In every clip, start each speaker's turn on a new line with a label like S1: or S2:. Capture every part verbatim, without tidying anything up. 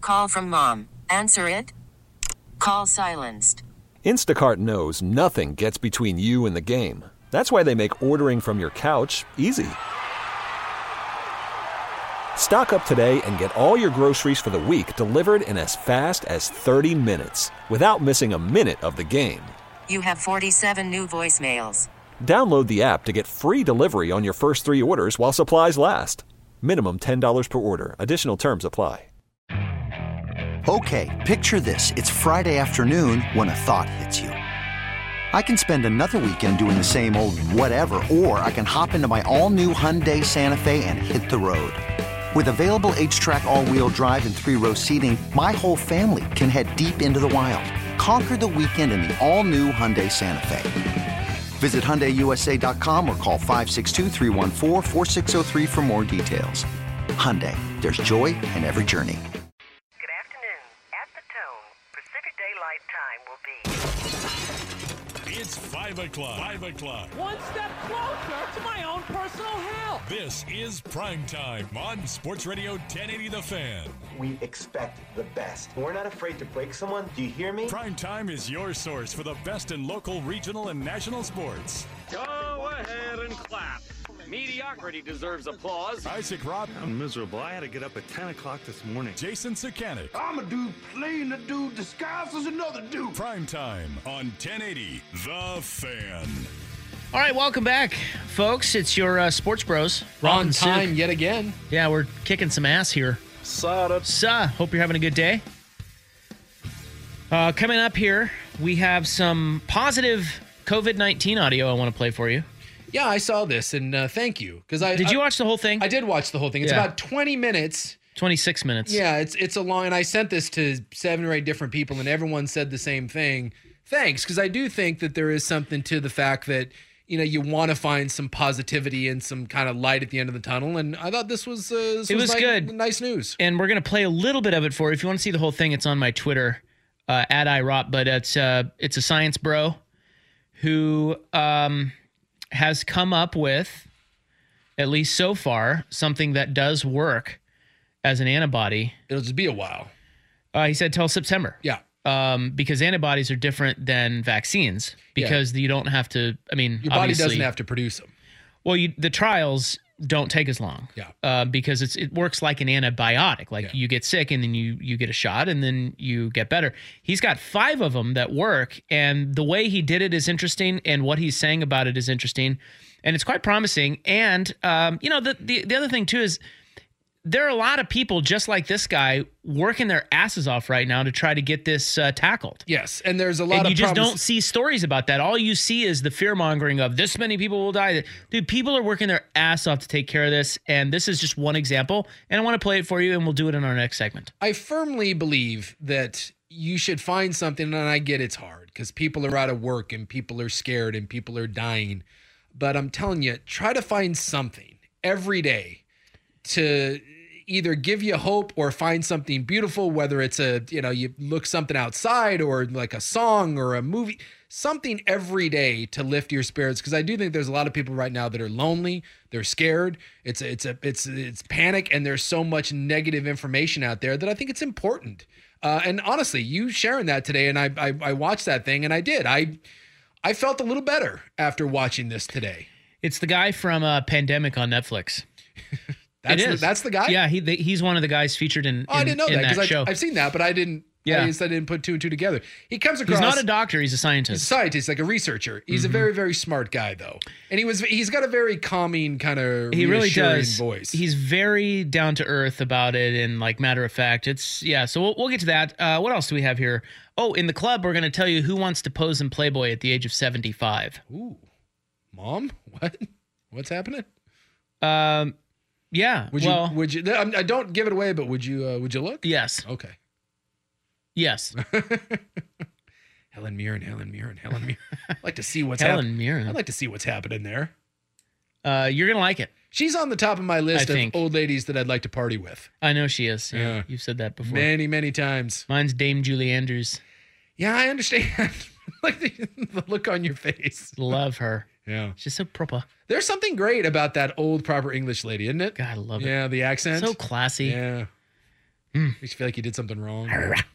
S1: call from mom. Answer it. Call silenced.
S2: Instacart knows nothing gets between you and the game. That's why they make ordering from your couch easy. Stock up today and get all your groceries for the week delivered in as fast as thirty minutes without missing a minute of the game.
S1: You have forty-seven new voicemails.
S2: Download the app to get free delivery on your first three orders while supplies last. Minimum ten dollars per order. Additional terms apply.
S3: Okay, picture this. It's Friday afternoon when a thought hits you. I can spend another weekend doing the same old whatever, or I can hop into my all-new Hyundai Santa Fe and hit the road. With available H-Track all-wheel drive and three-row seating, my whole family can head deep into the wild. Conquer the weekend in the all-new Hyundai Santa Fe. Visit Hyundai U S A dot com or call five six two, three one four, four six zero three for more details. Hyundai, there's joy in every journey.
S4: Good afternoon. At the tone, Pacific Daylight Time will be...
S5: It's five o'clock. Five o'clock.
S6: One step closer to my own personal hell.
S5: This is Prime Time on Sports Radio ten eighty The Fan.
S7: We expect the best. We're not afraid to break someone. Do you hear me?
S5: Prime Time is your source for the best in local, regional, and national sports.
S8: Go ahead and clap. Mediocrity deserves applause.
S5: Isaac Robb.
S9: I'm miserable. I had to get up at ten o'clock this morning.
S5: Jason Sakanik.
S10: I'm a dude playing a dude disguised as another dude.
S5: Prime Time on ten eighty The Fan.
S11: All right, welcome back, folks. It's your uh, Sports Bros.
S12: On time yet again.
S11: Yeah, we're kicking some ass here.
S12: Sada.
S11: Sa, hope you're having a good day. Uh, coming up here, we have some positive covid nineteen audio I want to play for you.
S12: Yeah, I saw this, and uh, thank you. Because I
S11: Did you
S12: I,
S11: watch the whole thing?
S12: I did watch the whole thing. It's
S11: Yeah.
S12: about twenty minutes.
S11: twenty-six minutes.
S12: Yeah, it's it's a long, and I sent this to seven or eight different people, and everyone said the same thing. Thanks, because I do think that there is something to the fact that, you know, you want to find some positivity and some kind of light at the end of the tunnel, and I thought this was uh, this
S11: it was,
S12: was nice,
S11: good,
S12: nice news.
S11: And we're gonna play a little bit of it for you. If you want to see the whole thing, it's on my Twitter uh, at irop. But it's uh, it's a science bro who um, has come up with, at least so far, something that does work as an antibody.
S12: It'll just be a while.
S11: Uh, he said till September.
S12: Yeah.
S11: Um, because antibodies are different than vaccines because yeah. you don't have to, I mean,
S12: your body doesn't have to produce them.
S11: Well, you, the trials don't take as long.
S12: Yeah.
S11: Uh, because it's it works like an antibiotic. Like
S12: yeah.
S11: you get sick and then you you get a shot and then you get better. He's got five of them that work, and the way he did it is interesting, and what he's saying about it is interesting, and it's quite promising. And um, you know, the, the the other thing too is there are a lot of people just like this guy working their asses off right now to try to get this uh, tackled.
S12: Yes, and there's a lot
S11: and
S12: of
S11: you just
S12: promise-
S11: don't see stories about that. All you see is the fear-mongering of this many people will die. Dude, people are working their ass off to take care of this, and this is just one example, and I want to play it for you, and we'll do it in our next segment.
S12: I firmly believe that you should find something, and I get it's hard because people are out of work, and people are scared, and people are dying, but I'm telling you, try to find something every day to either give you hope or find something beautiful, whether it's a, you know, you look something outside or like a song or a movie, something every day to lift your spirits. Cause I do think there's a lot of people right now that are lonely. They're scared. It's a, it's a, it's, it's panic. And there's so much negative information out there that I think it's important. Uh, and honestly, you sharing that today, and I, I, I watched that thing and I did, I, I felt a little better after watching this today.
S11: It's the guy from uh, Pandemic on Netflix.
S12: That's
S11: it
S12: the,
S11: is.
S12: that's the guy?
S11: Yeah, he the, he's one of the guys featured in, in
S12: Oh, I didn't know
S11: in
S12: that
S11: that
S12: because
S11: show.
S12: I've seen that, but I didn't.
S11: Yeah.
S12: I guess I didn't put two and two together. He comes across.
S11: He's not a doctor. He's a scientist.
S12: He's a scientist, like a researcher. He's mm-hmm. a very, very smart guy, though, and he was. He's got a very calming kind of.
S11: He really does.
S12: Voice.
S11: He's very down to earth about it, and like matter of fact. It's yeah. So we'll, we'll get to that. Uh, what else do we have here? Oh, in the club, we're going to tell you who wants to pose in Playboy at the age of seventy-five.
S12: Ooh, Mom, what? What's happening?
S11: Um. Yeah.
S12: Would
S11: well,
S12: you? Would you? I don't give it away, but would you? Uh, would you look?
S11: Yes.
S12: Okay.
S11: Yes.
S12: Helen Mirren, Helen Mirren, Helen Mirren. I'd like to see what's
S11: Helen
S12: happening.
S11: Mirren.
S12: I'd like to see what's happening there.
S11: Uh, you're gonna like it.
S12: She's on the top of my list
S11: I
S12: of
S11: think.
S12: old ladies that I'd like to party with.
S11: I know she is. Yeah.
S12: Yeah.
S11: You've said that before.
S12: Many, many times.
S11: Mine's Dame Julie Andrews.
S12: Yeah, I understand. Like the, the look on your face.
S11: Love her.
S12: Yeah.
S11: She's so proper.
S12: There's something great about that old proper English lady, isn't it?
S11: God, I love it.
S12: Yeah, the accent.
S11: So classy.
S12: Yeah. Mm. Makes you feel like you did something wrong.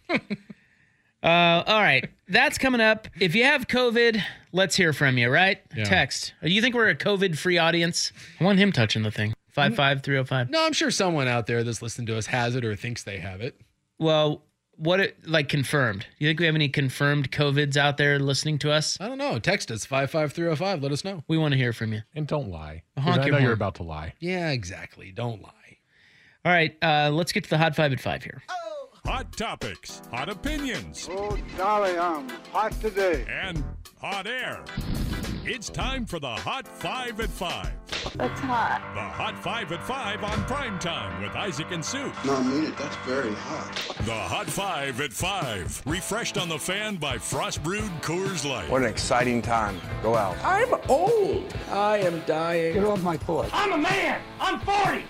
S11: Uh, all right. That's coming up. If you have COVID, let's hear from you, right?
S12: Yeah.
S11: Text. Do you think we're a COVID-free audience? I want him touching the thing. five five three oh five.
S12: No, I'm sure someone out there that's listening to us has it or thinks they have it.
S11: Well, what, it, like, confirmed? Do you think we have any confirmed COVIDs out there listening to us?
S12: I don't know. Text us, five five three oh five. Let us know.
S11: We want to hear from you.
S13: And don't lie.
S11: Honk
S13: I
S11: your
S13: know
S11: horn.
S13: you're about to lie.
S12: Yeah, exactly. Don't lie.
S11: All right. Uh, let's get to the Hot Five at five here.
S5: Hot topics, hot opinions,
S10: Oh, golly, I'm hot today.
S5: and hot air. It's time for the Hot Five at Five.
S14: That's hot.
S5: The Hot Five at Five on Prime Time with Isaac and Sue.
S10: No, I mean it. That's very hot.
S5: The Hot Five at Five. Refreshed on the fan by Frost Brewed Coors Light.
S7: What an exciting time. Go out.
S10: I'm old. I am dying. Get off my porch.
S6: I'm a man. I'm forty.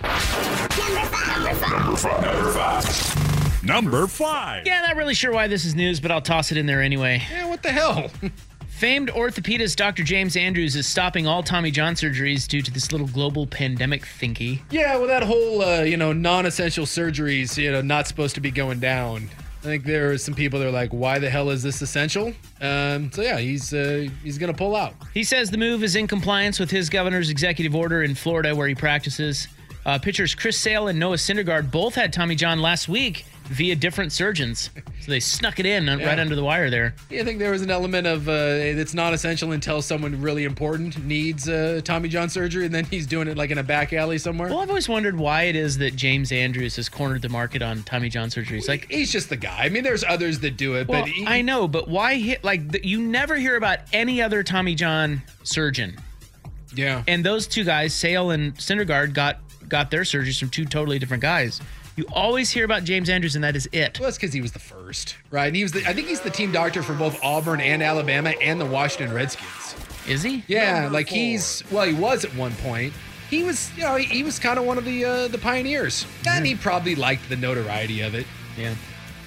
S5: Number five. Number five.
S11: Yeah, not really sure why this is news, but I'll toss it in there anyway.
S12: Yeah, what the hell?
S11: Famed orthopedist Doctor James Andrews is stopping all Tommy John surgeries due to this little global pandemic thingy.
S12: Yeah, well, that whole, uh, you know, non-essential surgeries, you know, not supposed to be going down. I think there are some people that are like, why the hell is this essential? Um, so, yeah, he's uh, he's going to pull out.
S11: He says the move is in compliance with his governor's executive order in Florida where he practices. Uh, pitchers Chris Sale and Noah Syndergaard both had Tommy John last week via different surgeons. So they snuck it in
S12: Yeah.
S11: right under the wire there.
S12: Yeah, I think there was an element of uh, it's not essential until someone really important needs uh, Tommy John surgery, and then he's doing it like in a back alley somewhere.
S11: Well, I've always wondered why it is that James Andrews has cornered the market on Tommy John surgeries. Like,
S12: he's just the guy. I mean, there's others that do it,
S11: well,
S12: but he,
S11: I know, but why hit like the, you never hear about any other Tommy John surgeon.
S12: Yeah,
S11: and those two guys, Sale and Syndergaard, got got their surgeries from two totally different guys. You always hear about James Andrews, and that is it.
S12: Well, that's because he was the first, right? And he was the, I think he's the team doctor for both Auburn and Alabama and the Washington Redskins.
S11: Is he?
S12: Yeah,
S10: Number
S12: like
S10: four.
S12: he's, well, he was at one point. He was, you know, he, he was kind of one of the uh, the pioneers. And he probably liked the notoriety of it.
S11: Yeah.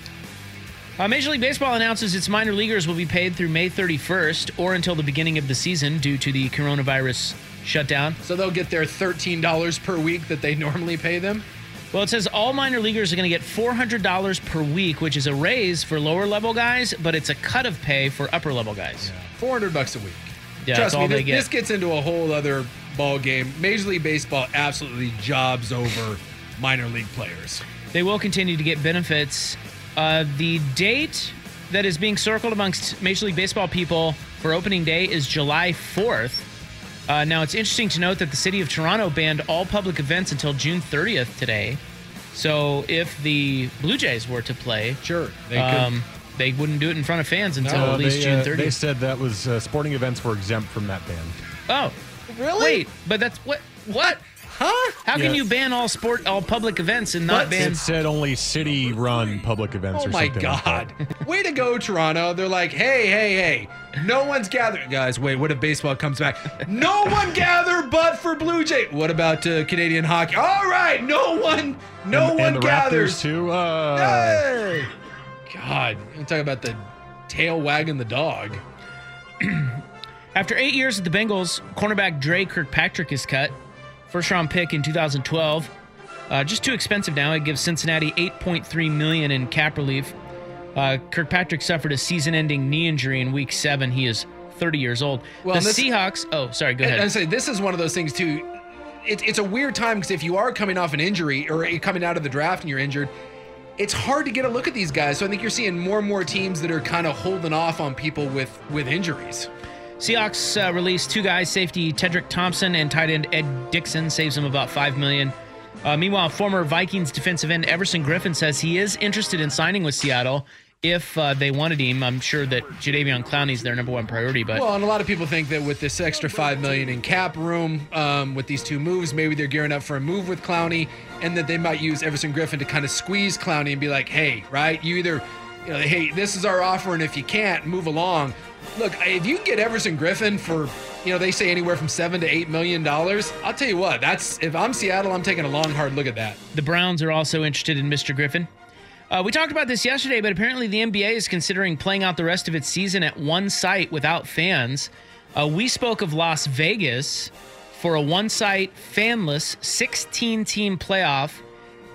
S11: Uh, Major League Baseball announces its minor leaguers will be paid through May thirty-first or until the beginning of the season due to the coronavirus shutdown.
S12: So they'll get their thirteen dollars per week that they normally pay them.
S11: Well, it says all minor leaguers are going to get four hundred dollars per week, which is a raise for lower level guys, but it's a cut of pay for upper level guys.
S12: Yeah. four hundred bucks a week.
S11: Yeah,
S12: Trust
S11: that's
S12: me,
S11: all
S12: this,
S11: they get.
S12: this gets into a whole other ball game. Major League Baseball absolutely jobs over minor league players.
S11: They will continue to get benefits. Uh, the date that is being circled amongst Major League Baseball people for opening day is July fourth. Uh, now, it's interesting to note that the city of Toronto banned all public events until June thirtieth today. So if the Blue Jays were to play,
S12: sure, they,
S11: um, they wouldn't do it in front of fans until
S13: No,
S11: at least
S13: they,
S11: June
S13: uh,
S11: thirtieth.
S13: They said that was uh, sporting events were exempt from that ban.
S11: Oh,
S12: really?
S11: Wait, but that's what? What?
S12: Huh?
S11: How can
S13: Yeah.
S11: you ban all sport, all public events, and not
S13: But
S11: ban?
S13: it said only city-run public events
S12: Oh
S13: or
S12: my
S13: something like
S12: God.
S13: that.
S12: Way to go, Toronto. They're like, hey, hey, hey, no one's gathering. Guys, wait, what if baseball comes back? No one gather but for Blue Jay. What about uh, Canadian hockey? All right, no one, no
S13: and,
S12: one
S13: and the
S12: gathers.
S13: Raptors too. Uh,
S12: Hey! God, I'm talking about the tail wagging the dog.
S11: After eight years at the Bengals, cornerback Dre Kirkpatrick is cut. First round pick in two thousand twelve. Uh, just too expensive now. It gives Cincinnati eight point three million dollars in cap relief. Uh, Kirkpatrick suffered a season-ending knee injury in week seven. He is thirty years old.
S12: Well,
S11: the
S12: this-
S11: Seahawks. Oh, sorry. Go ahead.
S12: And I say this is one of those things too. It, it's a weird time because if you are coming off an injury or you're coming out of the draft and you're injured, it's hard to get a look at these guys. So I think you're seeing more and more teams that are kind of holding off on people with with injuries.
S11: Seahawks uh, released two guys, safety Tedrick Thompson and tight end Ed Dixon, saves them about five million dollars. Uh, meanwhile, former Vikings defensive end Everson Griffin says he is interested in signing with Seattle if uh, they wanted him. I'm sure that Jadeveon Clowney's their number one priority, but
S12: Well, and a lot of people think that with this extra five million in cap room, um, with these two moves, maybe they're gearing up for a move with Clowney, and that they might use Everson Griffin to kind of squeeze Clowney and be like, hey, right, you either, you know, hey, this is our offer, and if you can't, move along. Look, if you can get Everson Griffin for, you know, they say anywhere from seven to eight million dollars, I'll tell you what, that's, if I'm Seattle, I'm taking a long, hard look at that.
S11: the Browns are also interested in Mister Griffin. Uh, we talked about this yesterday, but apparently the N B A is considering playing out the rest of its season at one site without fans. Uh, we spoke of Las Vegas for a one-site, fanless, sixteen-team playoff,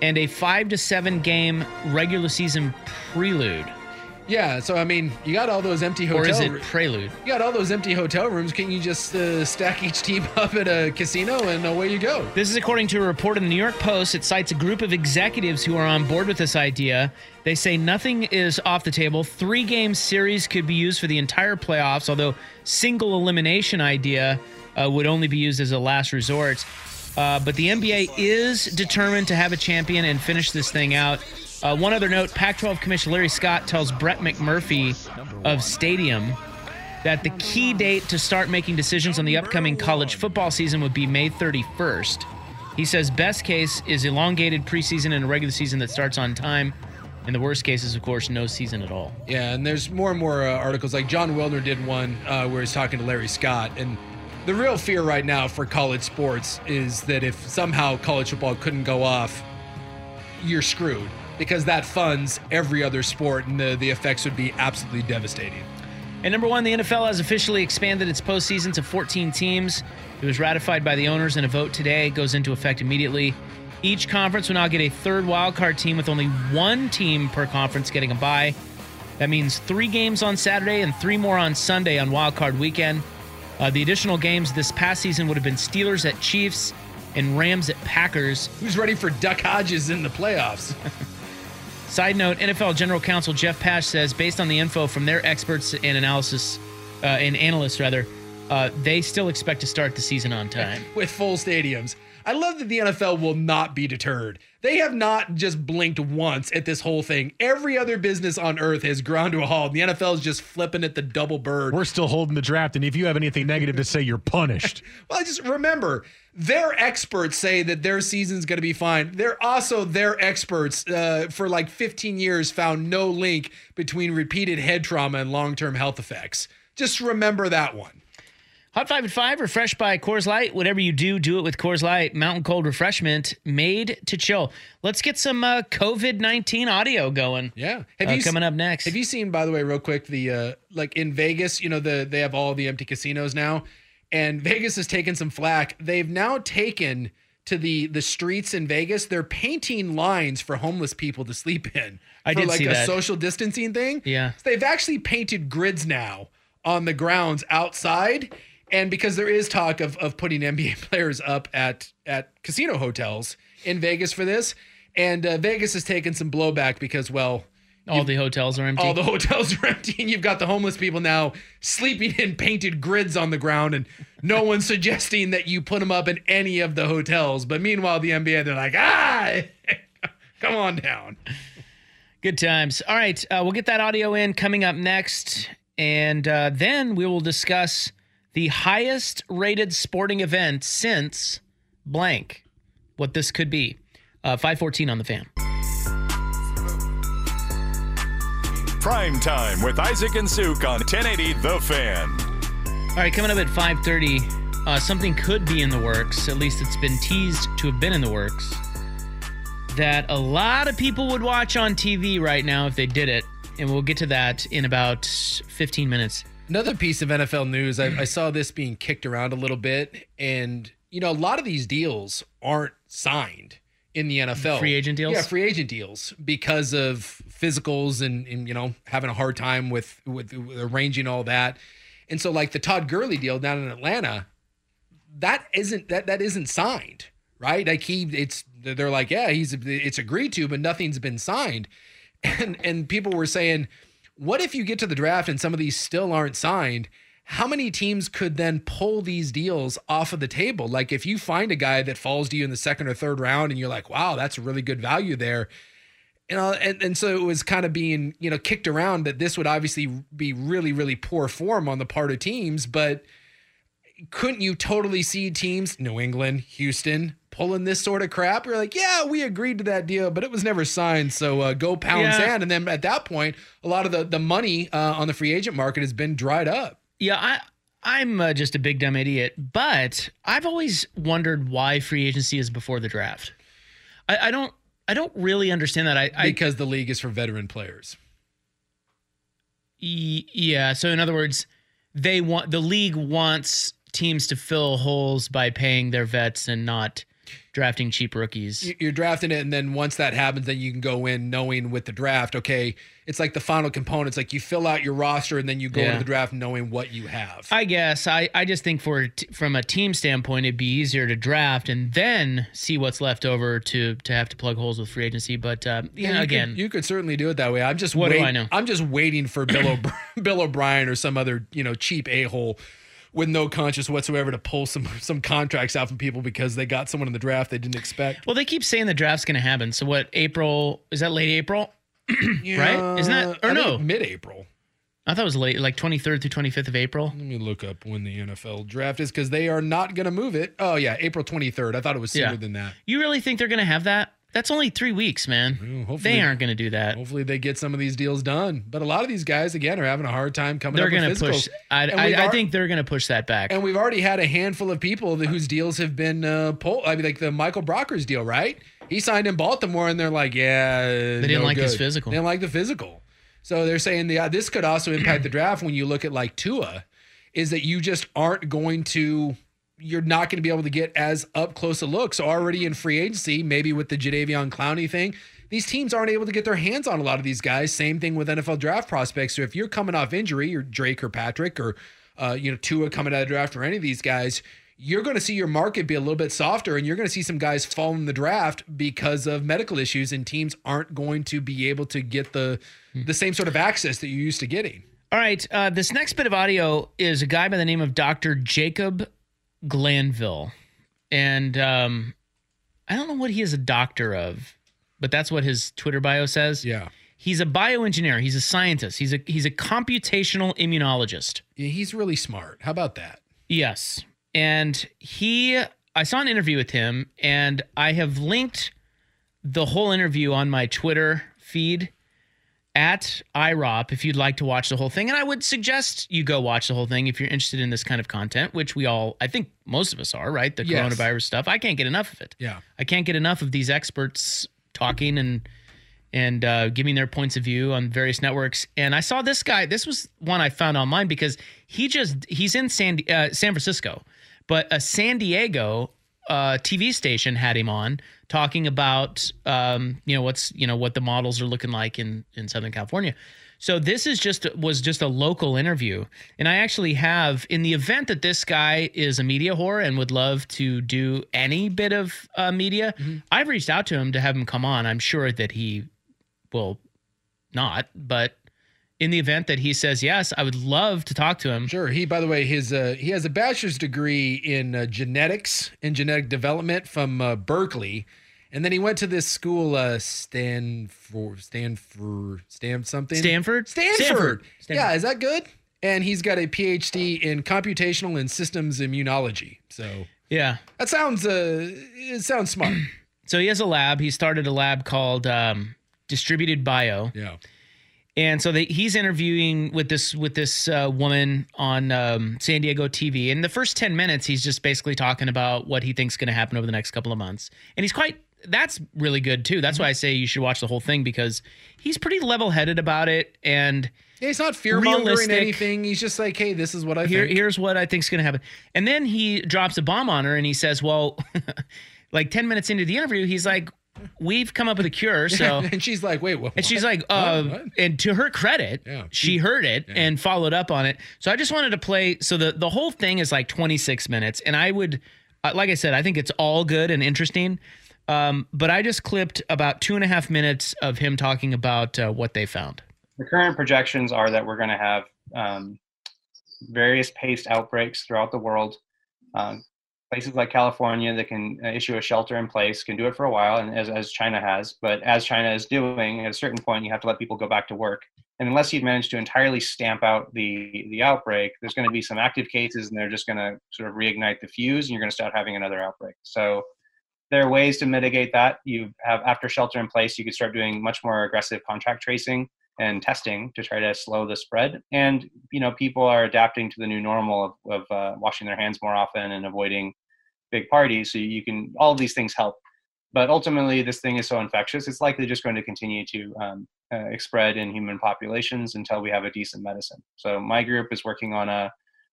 S11: and a five to seven game regular season prelude.
S12: Yeah, so I mean, you got all those empty hotel
S11: Or is it
S12: roo-
S11: prelude?
S12: You got all those empty hotel rooms. Can you just uh, stack each team up at a casino and away you go?
S11: This is according to a report in the New York Post. It cites a group of executives who are on board with this idea. They say nothing is off the table. Three-game series could be used for the entire playoffs, although single elimination idea uh, would only be used as a last resort. Uh, but the N B A is determined to have a champion and finish this thing out. Uh, one other note, Pac twelve Commissioner Larry Scott tells Brett McMurphy of Stadium that the key date to start making decisions on the upcoming college football season would be May thirty-first. He says best case is elongated preseason and a regular season that starts on time. And the worst case is, of course, no season at all.
S12: Yeah, and there's more and more uh, articles. Like John Wilner did one uh, where he's talking to Larry Scott. And the real fear right now for college sports is that if somehow college football couldn't go off, you're screwed. Because that funds every other sport, and the, the effects would be absolutely devastating.
S11: And number one, the N F L has officially expanded its postseason to fourteen teams. It was ratified by the owners in a vote today. It goes into effect immediately. Each conference will now get a third wildcard team with only one team per conference getting a bye. That means three games on Saturday and three more on Sunday on wildcard weekend. Uh, the additional games this past season would have been Steelers at Chiefs and Rams at Packers.
S12: Who's ready for Duck Hodges in the playoffs?
S11: Side note, N F L General Counsel Jeff Pash says, based on the info from their experts and analysis, uh, and analysts rather, uh, they still expect to start the season on time.
S12: With full stadiums. I love that the N F L will not be deterred. They have not just blinked once at this whole thing. Every other business on earth has ground to a halt. The N F L is just flipping at the double bird.
S13: We're still holding the draft, and if you have anything negative to say, you're punished.
S12: Well, just remember, their experts say that their season's going to be fine. They're also their experts uh, for like fifteen years found no link between repeated head trauma and long-term health effects. Just remember that one.
S11: Hot Five at Five, refreshed by Coors Light. Whatever you do, do it with Coors Light. Mountain cold refreshment made to chill. Let's get some uh, COVID nineteen audio going.
S12: Yeah, have
S11: uh,
S12: you
S11: coming
S12: se-
S11: up next?
S12: Have you seen, by the way, real quick, the uh, like in Vegas? You know, the they have all the empty casinos now, and Vegas has taken some flack. They've now taken to the the streets in Vegas. They're painting lines for homeless people to sleep in.
S11: I
S12: for
S11: did
S12: like
S11: see
S12: a
S11: that.
S12: social distancing thing.
S11: Yeah,
S12: so they've actually painted grids now on the grounds outside. And because there is talk of, of putting N B A players up at, at casino hotels in Vegas for this. And uh, Vegas has taken some blowback because, well...
S11: All the hotels are empty.
S12: All the hotels are empty, and you've got the homeless people now sleeping in painted grids on the ground, and no one's suggesting that you put them up in any of the hotels. But meanwhile, the N B A, they're like, ah, come on down.
S11: Good times. All right, uh, we'll get that audio in coming up next. And uh, then we will discuss... the highest rated sporting event since blank, what this could be. Uh, five fourteen on the Fan.
S5: Prime Time with Isaac and Suk on ten eighty The Fan.
S11: All right, coming up at five thirty, uh, something could be in the works. At least it's been teased to have been in the works. That a lot of people would watch on T V right now if they did it. And we'll get to that in about fifteen minutes.
S12: Another piece of N F L news, I, I saw this being kicked around a little bit. And, you know, a lot of these deals aren't signed in the N F L.
S11: Free agent deals?
S12: Yeah, free agent deals because of physicals and, and you know, having a hard time with, with, with arranging all that. And so, like, the Todd Gurley deal down in Atlanta, that isn't that that isn't signed, right? Like, he, it's, they're like, yeah, he's it's agreed to, but nothing's been signed. And and people were saying, what if you get to the draft and some of these still aren't signed? How many teams could then pull these deals off of the table? Like, if you find a guy that falls to you in the second or third round and you're like, wow, that's a really good value there. You know, and, and so it was kind of being, you know, kicked around that this would obviously be really, really poor form on the part of teams. But couldn't you totally see teams, New England, Houston, pulling this sort of crap? You're like, yeah, we agreed to that deal, but it was never signed. So uh, go pound
S11: Yeah.
S12: sand. And then at that point, a lot of the, the money uh, on the free agent market has been dried up.
S11: Yeah, I, I'm uh, just a big dumb idiot, but I've always wondered why free agency is before the draft. I, I don't I don't really understand that. I, I
S12: Because the league is for veteran players.
S11: y- yeah, so in other words, they want the league wants teams to fill holes by paying their vets and not drafting cheap rookies.
S12: You're drafting it, and then once that happens, then you can go in knowing with the draft, okay, it's like the final components. Like you fill out your roster, and then you go
S11: Yeah.
S12: into the draft knowing what you have.
S11: I guess I, I just think for from a team standpoint, it'd be easier to draft and then see what's left over to to have to plug holes with free agency. But uh, you
S12: And
S11: know,
S12: you
S11: again,
S12: could, you could certainly do it that way. I'm just
S11: What do
S12: wait-
S11: I know?
S12: I'm just waiting for Bill O- Bill O'Brien or some other you know cheap a hole with no conscience whatsoever to pull some some contracts out from people because they got someone in the draft they didn't expect.
S11: well, they keep saying the draft's going to happen. So what? April is that late April? Right? Isn't that or
S12: I
S11: no?
S12: think mid-April.
S11: I thought it was late, like twenty-third through twenty-fifth of April.
S12: Let me look up when the N F L draft is because they are not going to move it. Oh yeah, April twenty-third. I thought it was sooner
S11: Yeah.
S12: than that.
S11: You really think they're going to have that? That's only three weeks, man.
S12: Well, hopefully-
S11: They aren't going to do that.
S12: Hopefully they get some of these deals done. But a lot of these guys again are having a hard time coming
S11: They're
S12: up with
S11: going to
S12: physicals.
S11: push. I,
S12: And
S11: I,
S12: we've
S11: I
S12: al-
S11: think they're going to push that back.
S12: And we've already had a handful of people that, whose deals have been uh, pulled. I mean, like the Michael Brockers deal, right? He signed in Baltimore, and they're like, yeah, they
S11: didn't like his physical.
S12: They didn't like the physical. So they're saying the, uh, this could also impact the draft when you look at like Tua, is that you just aren't going to, you're not going to be able to get as up close a look. So already in free agency, maybe with the Jadeveon Clowney thing, these teams aren't able to get their hands on a lot of these guys. Same thing with N F L draft prospects. So if you're coming off injury, you're Drake or Patrick or uh, you know Tua coming out of the draft or any of these guys, you're going to see your market be a little bit softer, and you're going to see some guys fall in the draft because of medical issues, and teams aren't going to be able to get the the same sort of access that you're used to getting.
S11: All right. Uh, this next bit of audio is a guy by the name of Doctor Jacob Glanville. And um, I don't know what he is a doctor of, but that's what his Twitter bio says.
S12: Yeah.
S11: He's a bioengineer. He's a scientist. He's a he's a computational immunologist.
S12: Yeah, he's really smart. How about that?
S11: Yes. And he, I saw an interview with him, and I have linked the whole interview on my Twitter feed at I R O P if you'd like to watch the whole thing. And I would suggest you go watch the whole thing if you're interested in this kind of content, which we all, I think most of us are, right? The
S12: Yes.
S11: coronavirus stuff. I can't get enough of it.
S12: Yeah.
S11: I can't get enough of these experts talking and and uh, giving their points of view on various networks. And I saw this guy. This was one I found online because he just he's in San uh, San Francisco, but a San Diego uh, T V station had him on talking about um, you know what's you know what the models are looking like in in Southern California. So this is just was just a local interview, and I actually have, in the event that this guy is a media whore and would love to do any bit of uh, media, mm-hmm. I've reached out to him to have him come on. I'm sure that he will not, but in the event that he says yes, I would love to talk to him.
S12: Sure. He, by the way, his uh, he has a bachelor's degree in uh, genetics and genetic development from uh, Berkeley. And then he went to this school, uh, Stanford, Stanford, Stan something?
S11: Stanford?
S12: Stanford.
S11: Stanford.
S12: Yeah, is that good? And he's got a P H D in computational and systems immunology. So
S11: yeah,
S12: that sounds uh, it sounds smart.
S11: So he has a lab. He started a lab called um, Distributed Bio.
S12: Yeah.
S11: And so they, he's interviewing with this with this uh, woman on um, San Diego T V. And the first ten minutes, he's just basically talking about what he thinks is going to happen over the next couple of months. And he's quite, that's really good too. That's why I say you should watch the whole thing, because he's pretty level-headed about it. And
S12: yeah, he's not fear-mongering anything. He's just like, hey, this is what I
S11: here,
S12: think.
S11: Here's what I think is going to happen. And then he drops a bomb on her and he says, well, like ten minutes into the interview, he's like, we've come up with a cure. So
S12: and she's like, wait, what?
S11: And she's like, uh, what? And to her credit, yeah. she heard it yeah. and followed up on it. So I just wanted to play. So the, the whole thing is like twenty-six minutes. And I would, uh, like I said, I think it's all good and interesting. Um, but I just clipped about two and a half minutes of him talking about uh, what they found.
S14: The current projections are that we're going to have um, various paced outbreaks throughout the world. Um, Places like California that can issue a shelter in place can do it for a while, and as, as China has. But as China is doing, at a certain point, you have to let people go back to work. And unless you've managed to entirely stamp out the, the outbreak, there's going to be some active cases, and they're just going to sort of reignite the fuse, and you're going to start having another outbreak. So there are ways to mitigate that. You have, after shelter in place, you could start doing much more aggressive contact tracing and testing to try to slow the spread. And, you know, people are adapting to the new normal of, of uh, washing their hands more often and avoiding big parties. So you can, all of these things help. But ultimately, this thing is so infectious, it's likely just going to continue to um, uh, spread in human populations until we have a decent medicine. So my group is working on a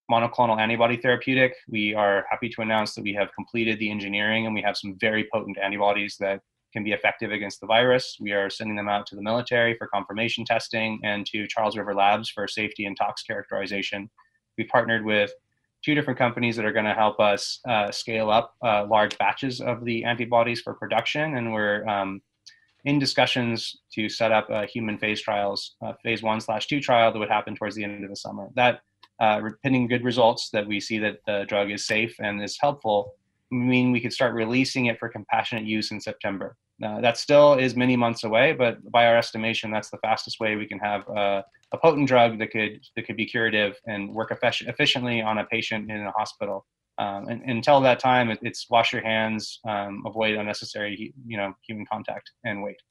S14: monoclonal antibody therapeutic. We are happy to announce that we have completed the engineering and we have some very potent antibodies that can be effective against the virus. We are sending them out to the military for confirmation testing and to Charles River Labs for safety and tox characterization. We partnered with two different companies that are going to help us uh, scale up uh, large batches of the antibodies for production. And we're um, in discussions to set up uh, human phase trials, uh, phase one slash two trial that would happen towards the end of the summer. That, uh, pending good results that we see that the drug is safe and is helpful, mean we could start releasing it for compassionate use in September. Uh, that still is many months away, but by our estimation, that's the fastest way we can have uh, a potent drug that could that could be curative and work effic- efficiently on a patient in a hospital. Um, and, and until that time, it, it's wash your hands, um, avoid unnecessary, you know, human contact, and wait.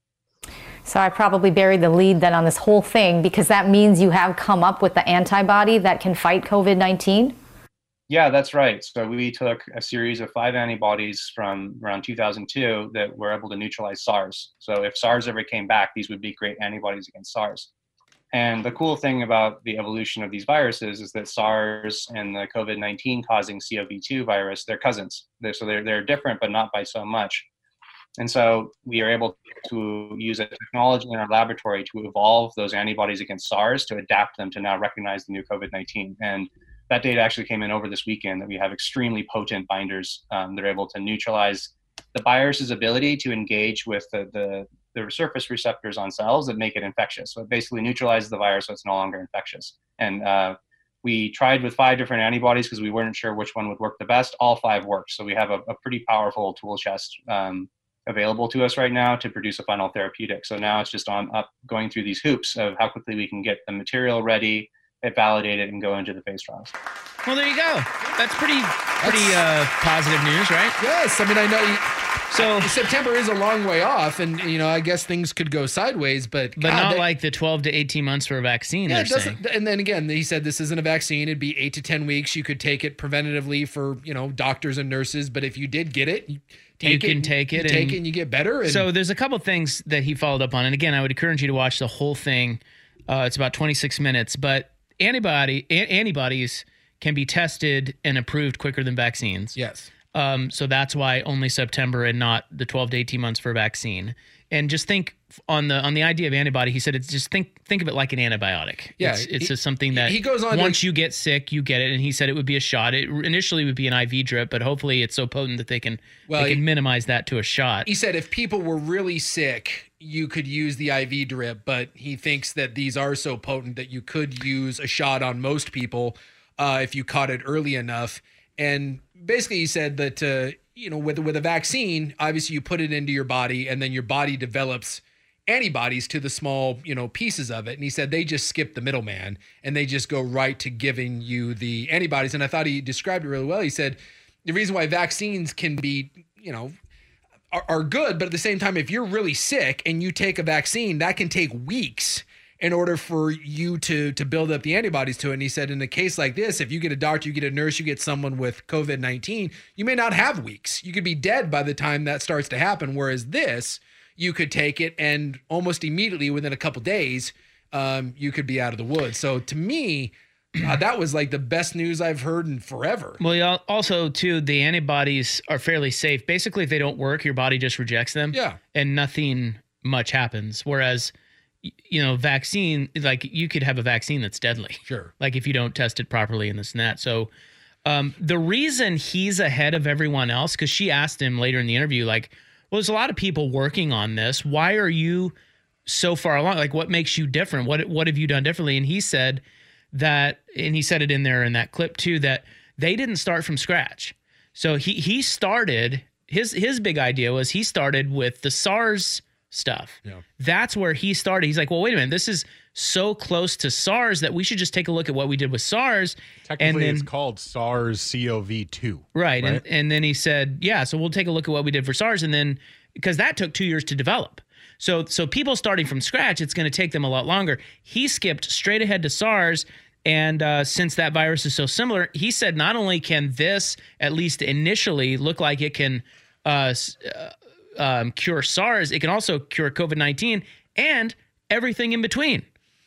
S15: So I probably buried the lead then on this whole thing, because that means you have come up with the antibody that can fight COVID nineteen?
S14: Yeah, that's right. So we took a series of five antibodies from around two thousand two that were able to neutralize SARS. So if SARS ever came back, these would be great antibodies against SARS. And the cool thing about the evolution of these viruses is that SARS and the COVID nineteen causing C O V two virus, they're cousins. They're, so they're, they're different, but not by so much. And so we are able to use a technology in our laboratory to evolve those antibodies against SARS to adapt them to now recognize the new COVID nineteen. And that data actually came in over this weekend, that we have extremely potent binders um, that are able to neutralize the virus's ability to engage with the, the, the surface receptors on cells that make it infectious. So it basically neutralizes the virus so it's no longer infectious. And uh, we tried with five different antibodies because we weren't sure which one would work the best. All five worked. So we have a, a pretty powerful tool chest um, available to us right now to produce a final therapeutic. So now it's just on up going through these hoops of how quickly we can get the material ready, it validated, and go into the phase trials.
S11: Well, there you go. That's pretty pretty uh, positive news, right?
S12: Yes. I mean, I know you, so September is a long way off, and you know, I guess things could go sideways, but
S11: but
S12: God,
S11: not
S12: they,
S11: like the twelve to eighteen months for a vaccine.
S12: Yeah,
S11: they're
S12: it doesn't.
S11: saying.
S12: And then again, he said this isn't a vaccine. It'd be eight to ten weeks. You could take it preventatively for you know doctors and nurses, but if you did get it, you, take
S11: you
S12: it,
S11: can take it,
S12: you
S11: and,
S12: take it, and you get better. And,
S11: so there's a couple things that he followed up on, and again, I would encourage you to watch the whole thing. Uh, it's about twenty-six minutes, but antibody a- antibodies can be tested and approved quicker than vaccines.
S12: Yes.
S11: Um, so that's why only September and not the twelve to eighteen months for a vaccine. And just think on the on the idea of antibody, he said it's just think think of it like an antibiotic.
S12: Yeah,
S11: it's, it's
S12: he,
S11: just something that
S12: he goes on
S11: once
S12: to,
S11: you get sick, you get it. And he said it would be a shot. It initially would be an I V drip, but hopefully it's so potent that they can
S12: well,
S11: they can
S12: he,
S11: minimize that to a shot.
S12: He said if people were really sick, you could use the I V drip, but he thinks that these are so potent that you could use a shot on most people uh, if you caught it early enough. And basically, he said that uh, you know with with a vaccine, obviously you put it into your body, and then your body develops antibodies to the small, you know, pieces of it. And he said they just skip the middleman and they just go right to giving you the antibodies. And I thought he described it really well. He said the reason why vaccines can be, you know, are, are good, but at the same time, if you're really sick and you take a vaccine, that can take weeks in order for you to to build up the antibodies to it. And he said in a case like this, if you get a doctor, you get a nurse, you get someone with COVID nineteen, you may not have weeks. You could be dead by the time that starts to happen. Whereas this, you could take it and almost immediately within a couple days, um, you could be out of the woods. So to me, uh, that was like the best news I've heard in forever.
S11: Well, also, too, the antibodies are fairly safe. Basically, if they don't work, your body just rejects them.
S12: Yeah.
S11: And nothing much happens. Whereas, you know, vaccine, like you could have a vaccine that's deadly.
S12: Sure.
S11: Like if you don't test it properly and this and that. So um, the reason he's ahead of everyone else, because she asked him later in the interview, like, well, there's a lot of people working on this. Why are you so far along? Like, what makes you different? What what have you done differently? And he said that, and he said it in there in that clip too, that they didn't start from scratch. So he he started, his his big idea was he started with the SARS stuff.
S12: Yeah.
S11: That's where he started. He's like, well, wait a minute, this is so close to SARS that we should just take a look at what we did with SARS.
S13: Technically,
S11: and then,
S13: it's called SARS C O V two.
S11: Right.
S13: right?
S11: And, and then he said, yeah, so we'll take a look at what we did for SARS. And then, because that took two years to develop. So, so people starting from scratch, it's going to take them a lot longer. He skipped straight ahead to SARS. And uh, since that virus is so similar, he said not only can this, at least initially, look like it can uh, uh, um, cure SARS, it can also cure COVID nineteen and everything in between.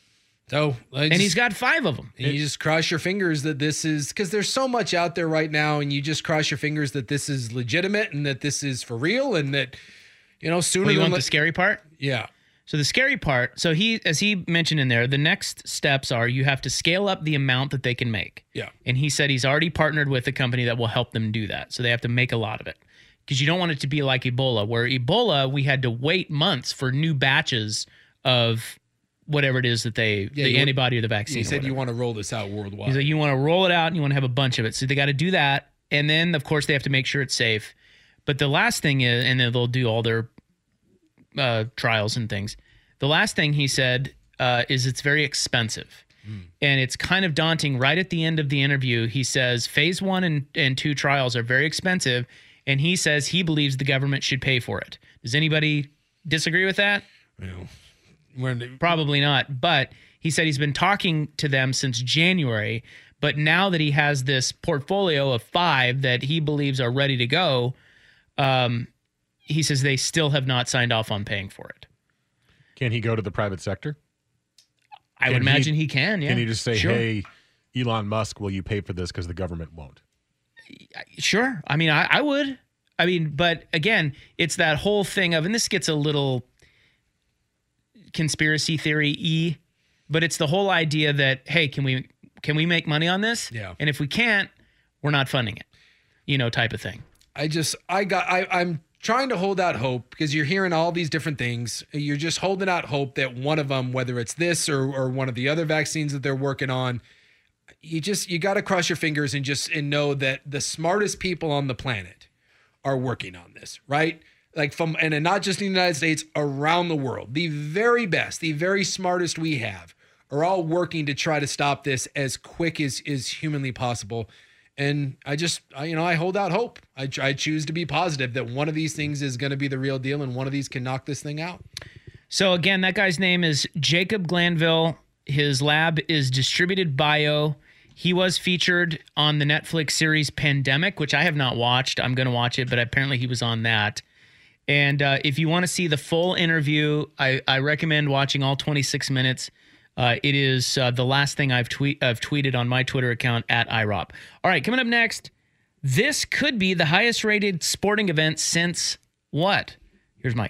S12: So,
S11: and
S12: just,
S11: he's got five of them.
S12: And you just cross your fingers that this is, because there's so much out there right now, and you just cross your fingers that this is legitimate and that this is for real, and that, you know, sooner
S11: well, you
S12: than
S11: want
S12: la-
S11: the scary part?
S12: Yeah.
S11: So the scary part, so he, as he mentioned in there, the next steps are you have to scale up the amount that they can make.
S12: Yeah.
S11: And he said he's already partnered with a company that will help them do that. So they have to make a lot of it. Because you don't want it to be like Ebola, where Ebola, we had to wait months for new batches of whatever it is that they,
S12: Yeah,
S11: the
S12: you
S11: antibody or the vaccine.
S12: He said
S11: or
S12: you want to roll this out worldwide.
S11: He's like, you want to roll it out and you want to have a bunch of it. So they got to do that. And then, of course, they have to make sure it's safe. But the last thing is, and then they'll do all their uh, trials and things. The last thing he said uh, is it's very expensive. Mm. And it's kind of daunting. Right at the end of the interview, he says phase one and, and two trials are very expensive. And he says he believes the government should pay for it. Does anybody disagree with that?
S12: Well, they-
S11: Probably not. But he said he's been talking to them since January. But now that he has this portfolio of five that he believes are ready to go, um, he says they still have not signed off on paying for it.
S13: Can he go to the private sector?
S11: I
S13: Can
S11: would
S13: he-
S11: imagine he can, yeah.
S13: Can he just say,
S11: Sure.
S13: hey, Elon Musk, will you pay for this because the government won't?
S11: Sure. I mean, I, I would. I mean, but again, it's that whole thing of, and this gets a little conspiracy theory-y, but it's the whole idea that, hey, can we can we make money on this?
S12: Yeah.
S11: And if we can't, we're not funding it, you know, type of thing.
S12: I just, I got, I, I'm trying to hold out hope because you're hearing all these different things. You're just holding out hope that one of them, whether it's this or, or one of the other vaccines that they're working on, you just, you got to cross your fingers and just, and know that the smartest people on the planet are working on this, right? Like from, and not just in the United States, around the world, the very best, the very smartest we have are all working to try to stop this as quick as is humanly possible. And I just, I, you know, I hold out hope. I, I choose to be positive that one of these things is going to be the real deal and one of these can knock this thing out.
S11: So again, that guy's name is Jacob Glanville. His lab is Distributed Bio. He was featured on the Netflix series Pandemic, which I have not watched. I'm going to watch it, but apparently he was on that. And uh, if you want to see the full interview, I, I recommend watching all twenty-six minutes. Uh, it is uh, the last thing I've, tweet, I've tweeted on my Twitter account at I R O P. All right, coming up next, this could be the highest rated sporting event since what? Here's Mike.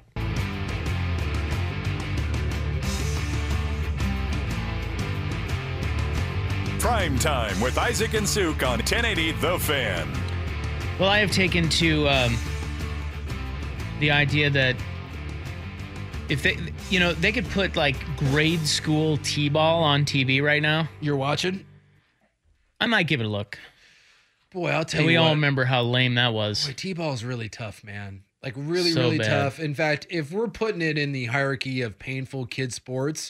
S5: Prime Time with Isaac and Suk on ten eighty The Fan.
S11: Well, I have taken to um, the idea that if they, you know, they could put like grade school T-ball on T V right now.
S12: You're watching?
S11: I might give it a look.
S12: Boy, I'll tell
S11: and
S12: you
S11: we
S12: what.
S11: all remember how lame that was.
S12: Boy, T-ball is really tough, man. Like really,
S11: So
S12: really
S11: bad.
S12: tough. In fact, if we're putting it in the hierarchy of painful kid sports,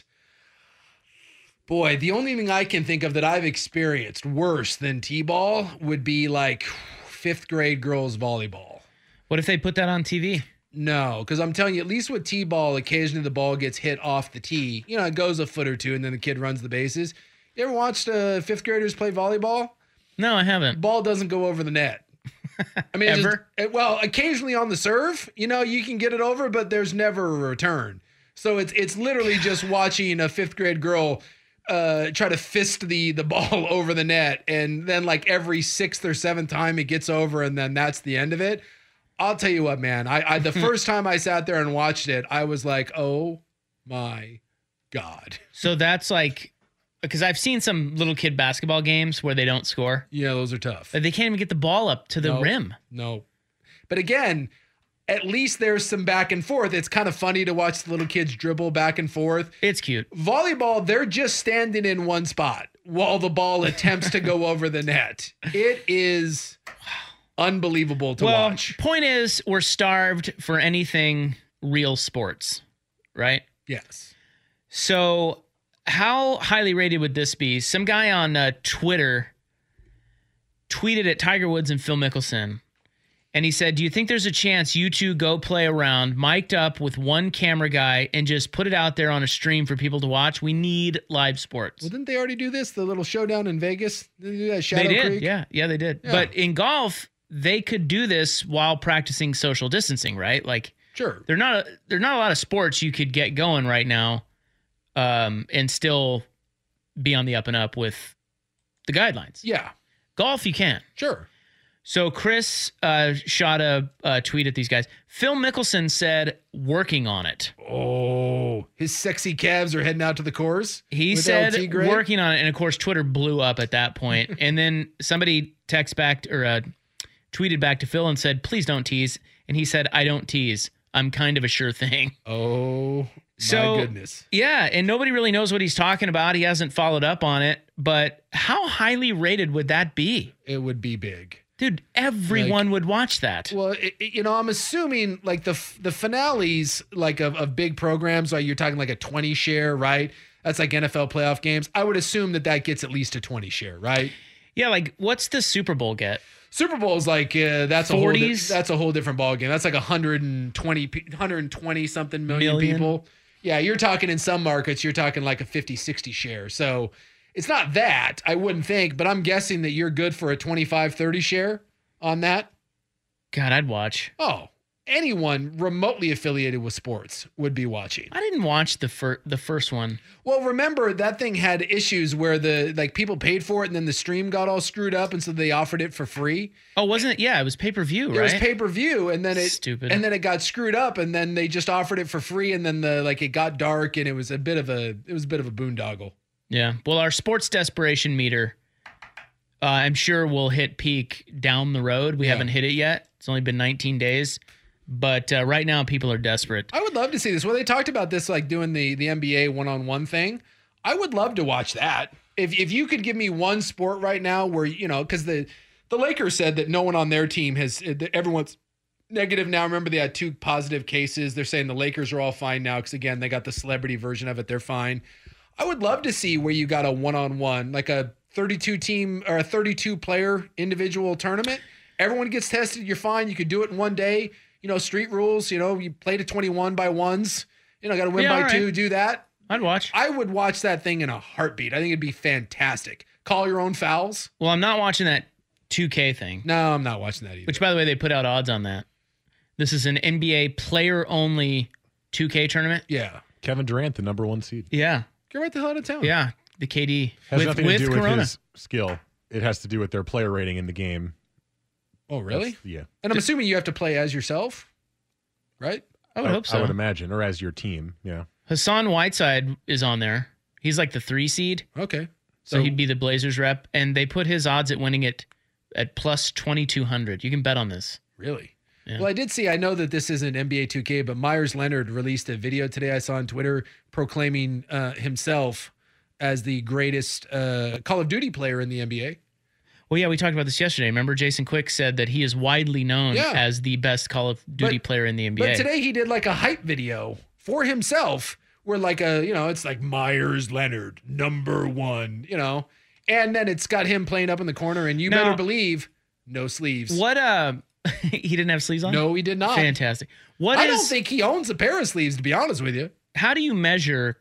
S12: boy, the only thing I can think of that I've experienced worse than T-ball would be like fifth grade girls volleyball.
S11: What if they put that on T V?
S12: No, because I'm telling you, at least with T-ball, occasionally the ball gets hit off the tee. You know, it goes a foot or two, and then the kid runs the bases. You ever watched uh, fifth graders play volleyball?
S11: No, I haven't.
S12: Ball doesn't go over the net. I mean, it
S11: Ever?
S12: just- it- well, occasionally on the serve, you know, you can get it over, but there's never a return. So it's it's literally just watching a fifth grade girl uh, try to fist the the ball over the net, and then like every sixth or seventh time it gets over, and then that's the end of it. I'll tell you what, man. I, I the first time I sat there and watched it, I was like, oh my God.
S11: So that's like, because I've seen some little kid basketball games where they don't score.
S12: Yeah, those are tough.
S11: But they can't even get the ball up to the
S12: No,
S11: rim.
S12: No. But again, at least there's some back and forth. It's kind of funny to watch the little kids dribble back and forth.
S11: It's cute.
S12: Volleyball, they're just standing in one spot while the ball attempts to go over the net. It is unbelievable to
S11: well,
S12: watch.
S11: Point is, we're starved for anything real sports, right?
S12: Yes.
S11: So how highly rated would this be? Some guy on uh, Twitter tweeted at Tiger Woods and Phil Mickelson, and he said, do you think there's a chance you two go play around, mic'd up with one camera guy, and just put it out there on a stream for people to watch? We need live sports.
S12: Well, didn't they already do this? The little showdown in Vegas? Did they do that, Shadow
S11: They did,
S12: Creek?
S11: yeah. Yeah, they did.
S12: Yeah.
S11: But in golf, they could do this while practicing social distancing, right? Like,
S12: sure.
S11: There're not a, there're not a lot of sports you could get going right now um, and still be on the up and up with the guidelines.
S12: Yeah.
S11: Golf, you can.
S12: Sure.
S11: So Chris uh, shot a, a tweet at these guys. Phil Mickelson said, working on it.
S12: Oh, his sexy calves are heading out to the course?
S11: He said working on it. And of course, Twitter blew up at that point. And then somebody text back or uh, tweeted back to Phil and said, please don't tease. And he said, I don't tease. I'm kind of a sure thing.
S12: Oh, my
S11: so,
S12: goodness.
S11: Yeah. And nobody really knows what he's talking about. He hasn't followed up on it. But how highly rated would that be?
S12: It would be big.
S11: Dude, everyone
S12: like,
S11: would watch that.
S12: Well, it, it, you know, I'm assuming like the the finales like of, of big programs, like you're talking like a twenty share, right? That's like N F L playoff games. I would assume that that gets at least a twenty share, right?
S11: Yeah, like what's the Super Bowl get?
S12: Super Bowl is like uh, that's
S11: forties?
S12: a whole that's a whole different ball game. That's like one hundred twenty one hundred twenty something million, million people. Yeah, you're talking in some markets, you're talking like a fifty, sixty share. So it's not that, I wouldn't think, but I'm guessing that you're good for a twenty-five, thirty share on that.
S11: God, I'd watch.
S12: Oh, anyone remotely affiliated with sports would be watching.
S11: I didn't watch the fir- the first one.
S12: Well, remember that thing had issues where the like people paid for it and then the stream got all screwed up and so they offered it for free.
S11: Oh, wasn't it? Yeah, it was pay-per-view, right?
S12: It was pay-per-view and then it
S11: Stupid.
S12: and then it got screwed up and then they just offered it for free and then the like it got dark and it was a bit of a it was a bit of a boondoggle.
S11: Yeah. Well, our sports desperation meter, uh, I'm sure will hit peak down the road. We
S12: Yeah.
S11: haven't hit it yet. It's only been nineteen days. But uh, right now, people are desperate.
S12: I would love to see this. Well, they talked about this, like doing the, the N B A one-on-one thing. I would love to watch that. If if you could give me one sport right now where, you know, because the, the Lakers said that no one on their team has, everyone's negative now. Remember, they had two positive cases. They're saying the Lakers are all fine now because, again, they got the celebrity version of it. They're fine. I would love to see where you got a one-on-one, like a thirty-two team or a thirty-two player individual tournament. Everyone gets tested. You're fine. You could do it in one day. You know, street rules, you know, you play to twenty-one by ones, you know, got to win
S11: Yeah,
S12: by
S11: right.
S12: two, do that.
S11: I'd watch.
S12: I would watch that thing in a heartbeat. I think it'd be fantastic. Call your own fouls.
S11: Well, I'm not watching that two K thing.
S12: No, I'm not watching that either.
S11: Which, by the way, they put out odds on that. This is an N B A player-only two K tournament.
S12: Yeah.
S13: Kevin Durant, the number one seed.
S11: Yeah.
S12: Get right the hell out of town.
S11: Yeah. The K D.
S13: Has
S11: with,
S13: nothing
S11: with
S13: to do
S11: Corona.
S13: with his skill. It has to do with their player rating in the game.
S12: Oh, really?
S13: That's, yeah.
S12: And I'm assuming you have to play as yourself, right?
S11: I would
S13: I,
S11: hope so.
S13: I would imagine, or as your team. Yeah.
S11: Hassan Whiteside is on there. He's like the three seed.
S12: Okay.
S11: So,
S12: So-
S11: he'd be the Blazers rep. And they put his odds at winning it at plus twenty-two hundred. You can bet on this.
S12: Really?
S11: Yeah.
S12: Well, I did see, I know that this isn't N B A two K, but Myers Leonard released a video today I saw on Twitter proclaiming uh, himself as the greatest uh, Call of Duty player in the N B A.
S11: Well, yeah, we talked about this yesterday. Remember, Jason Quick said that he is widely known
S12: Yeah.
S11: as the best Call of Duty
S12: But-
S11: player in the N B A.
S12: But today he did like a hype video for himself where like a, you know, it's like Myers Leonard, number one, you know, and then it's got him playing up in the corner and you
S11: Now-
S12: better believe no sleeves.
S11: What, uh, he didn't have sleeves on?
S12: No, he did not.
S11: Fantastic. What
S12: I
S11: is-
S12: don't think he owns a pair of sleeves, to be honest with you.
S11: How do you measure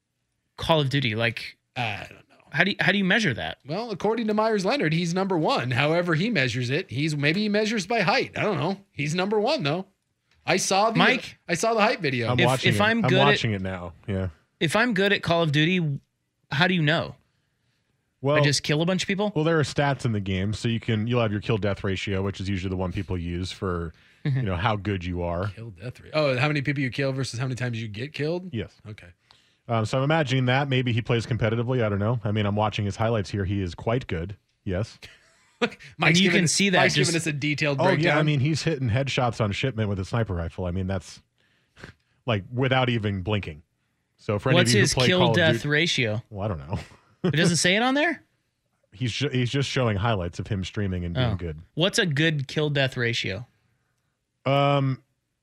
S11: Call of Duty? Like,
S12: I don't know.
S11: How do you, how do you measure that?
S12: Well, according to Myers Leonard, he's number one. However he measures it, he's maybe he measures by height. I don't know. He's number one though. I saw the
S11: Mike?
S12: I saw the hype video.
S13: I'm
S11: If-
S13: watching
S11: if
S13: it.
S11: I'm
S13: I'm
S11: good at-
S13: watching it now. Yeah.
S11: If I'm good at Call of Duty, how do you know?
S13: Well,
S11: I just kill a bunch of people?
S13: Well, there are stats in the game, so you can you'll have your kill death ratio, which is usually the one people use for you know how good you are.
S12: Kill death rate. Oh, how many people you kill versus how many times you get killed?
S13: Yes.
S12: Okay.
S13: Um, so I'm imagining that maybe he plays competitively. I don't know. I mean, I'm watching his highlights here. He is quite good. Yes.
S12: Mike's
S11: And you
S12: giving
S11: can
S12: us-
S11: see that
S12: Mike's
S11: just-
S12: giving us a detailed
S13: Oh
S12: breakdown.
S13: yeah. I mean, he's hitting headshots on shipment with a sniper rifle. I mean, that's like without even blinking. So for any
S11: What's
S13: of you
S11: his
S13: who play
S11: kill
S13: Call of
S11: death
S13: Duty-
S11: ratio?
S13: well, I don't know.
S11: It doesn't say it on there?
S13: He's ju- he's just showing highlights of him streaming and being
S11: Oh.
S13: good.
S11: What's a good kill death ratio?
S13: Um,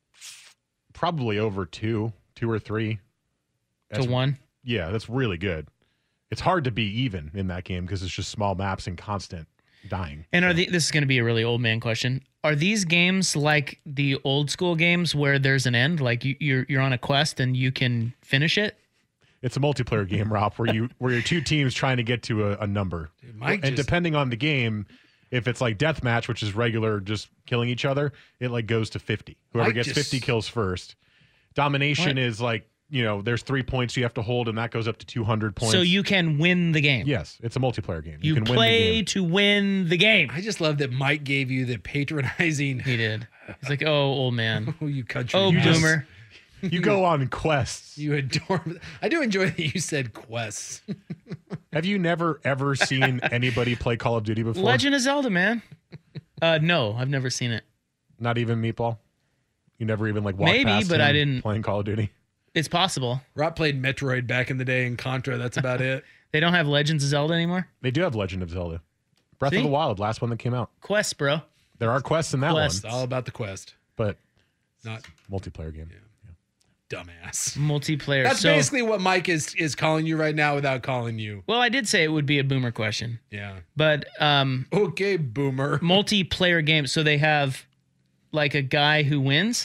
S13: probably over two, two or three.
S11: To one?
S13: Yeah, that's really good. It's hard to be even in that game because it's just small maps and constant dying.
S11: And are the, this is going to be a really old man question. Are these games like the old school games where there's an end? Like you, you're you're on a quest and you can finish it?
S13: It's a multiplayer game, Rob, where you where you're two teams trying to get to a, a number.
S12: Mike
S13: and
S12: just-
S13: depending on the game, if it's like deathmatch, which is regular, just killing each other, it like goes to fifty. Whoever
S12: Mike
S13: gets
S12: just-
S13: fifty kills first. Domination
S11: What?
S13: is like you know, there's three points you have to hold, and that goes up to two hundred points.
S11: So you can win the game.
S13: Yes, it's a multiplayer game.
S11: You,
S13: can
S11: play
S13: win the game.
S11: to win the game.
S12: I just love that Mike gave you the patronizing.
S11: He did. He's like, oh, old man.
S12: Oh, you country.
S11: Oh,
S12: you
S11: boomer.
S13: Just, you go on quests.
S12: You adore. I do enjoy that you said quests.
S13: Have you never, ever seen anybody play Call of Duty before?
S11: Legend of Zelda, man. Uh, no, I've never seen it.
S13: Not even Meatball? You never even like walked
S11: Maybe,
S13: past
S11: but
S13: him
S11: I didn't.
S13: playing Call of Duty?
S11: It's possible.
S12: Rob played Metroid back in the day in Contra. That's about it.
S11: They don't have Legends of Zelda anymore?
S13: They do have Legend of Zelda. Breath
S11: See?
S13: of the Wild, last one that came out.
S11: Quest, bro.
S13: There are quests in that
S11: Quest.
S13: one.
S12: It's all about the quest.
S13: But
S12: not
S13: multiplayer game.
S12: Yeah. Dumbass.
S11: Multiplayer.
S12: That's
S11: so,
S12: basically what Mike is is calling you right now without calling you.
S11: Well, I did say it would be a boomer question.
S12: Yeah.
S11: But um
S12: okay, boomer.
S11: Multiplayer games. So they have like a guy who wins.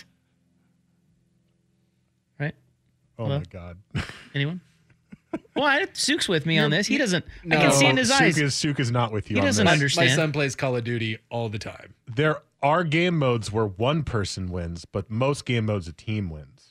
S11: Right?
S13: Oh
S11: Hello?
S13: my God.
S11: Anyone? Well, I, Sook's with me
S12: You're,
S11: on this. He doesn't.
S12: No,
S11: I can see in his
S13: Sook
S11: eyes.
S13: Is, Sook is not with you.
S11: He
S13: on
S11: doesn't
S13: this.
S11: understand.
S12: My son plays Call of Duty all the time.
S13: There are game modes where one person wins, but most game modes a team wins.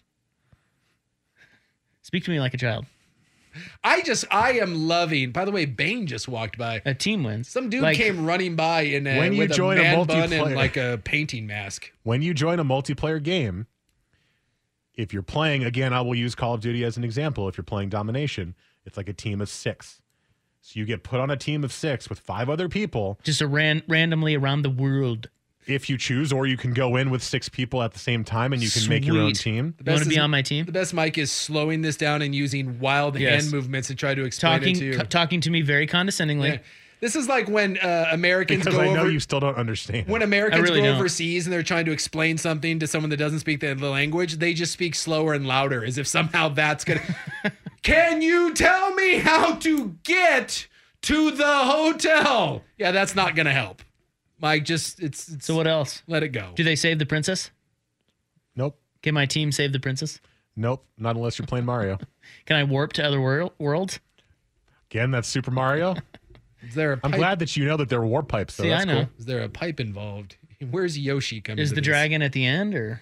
S11: Speak to me like a child.
S12: I just, I am loving. By the way, Bane just walked by.
S11: A team wins.
S12: Some dude
S11: Like-
S12: came running by in a,
S13: When you
S12: with
S13: join
S12: a
S13: a
S12: man bun and
S13: multiplayer-
S12: like a painting mask.
S13: When you join a multiplayer game, if you're playing, again, I will use Call of Duty as an example. If you're playing Domination, it's like a team of six. So you get put on a team of six with five other people.
S11: Just a ran- randomly around the world.
S13: If you choose, or you can go in with six people at the same time and you can make your own
S11: Sweet.
S13: team.
S12: The
S11: You want to
S12: is-
S11: be on my team?
S12: The best, Mike, is slowing this down and using wild
S11: Yes.
S12: hand movements to try to explain
S11: Talking
S12: it to you.
S11: co- talking to me very condescendingly.
S12: Yeah. This is like when uh, Americans
S13: Because
S12: go
S13: I know
S12: over.
S13: you still don't understand.
S12: When Americans
S11: I really
S12: go
S11: don't.
S12: overseas and they're trying to explain something to someone that doesn't speak the, the language, they just speak slower and louder, as if somehow that's gonna. Can you tell me how to get to the hotel? Yeah, that's not gonna help. Mike, just it's, it's
S11: So what else?
S12: let it go.
S11: Do they save the princess?
S13: Nope.
S11: Can my team save the princess?
S13: Nope. Not unless you're playing Mario.
S11: Can I warp to other wor- worlds?
S13: Again, that's Super Mario.
S12: Is there a
S13: I'm
S12: pipe,
S13: glad that you know that there are warp pipes, though.
S11: See,
S13: That's
S11: I know.
S13: cool.
S12: Is there a pipe involved? Where's Yoshi coming?
S11: Is
S12: to
S11: the
S12: this?
S11: dragon at the end, or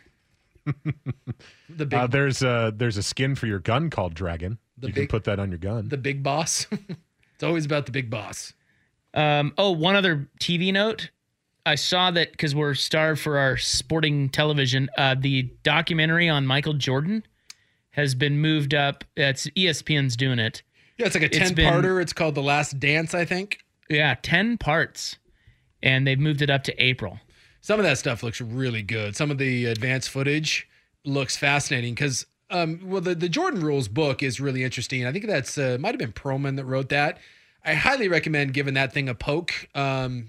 S12: the big
S13: Uh, there's a there's a skin for your gun called Dragon.
S12: The
S13: you
S12: big-
S13: can put that on your gun.
S12: the big boss? It's always about the big boss.
S11: um? Oh, one other T V note. I saw that because we're starved for our sporting television. Uh, the documentary on Michael Jordan has been moved up. It's E S P N's doing it.
S12: Yeah, it's like a
S11: It's
S12: ten-parter.
S11: been-
S12: It's called The Last Dance, I think.
S11: Yeah, ten parts, and they've moved it up to April.
S12: Some of that stuff looks really good. Some of the advanced footage looks fascinating because, um, well, the, the Jordan Rules book is really interesting. I think that's uh, might have been Perlman that wrote that. I highly recommend giving that thing a poke. Um,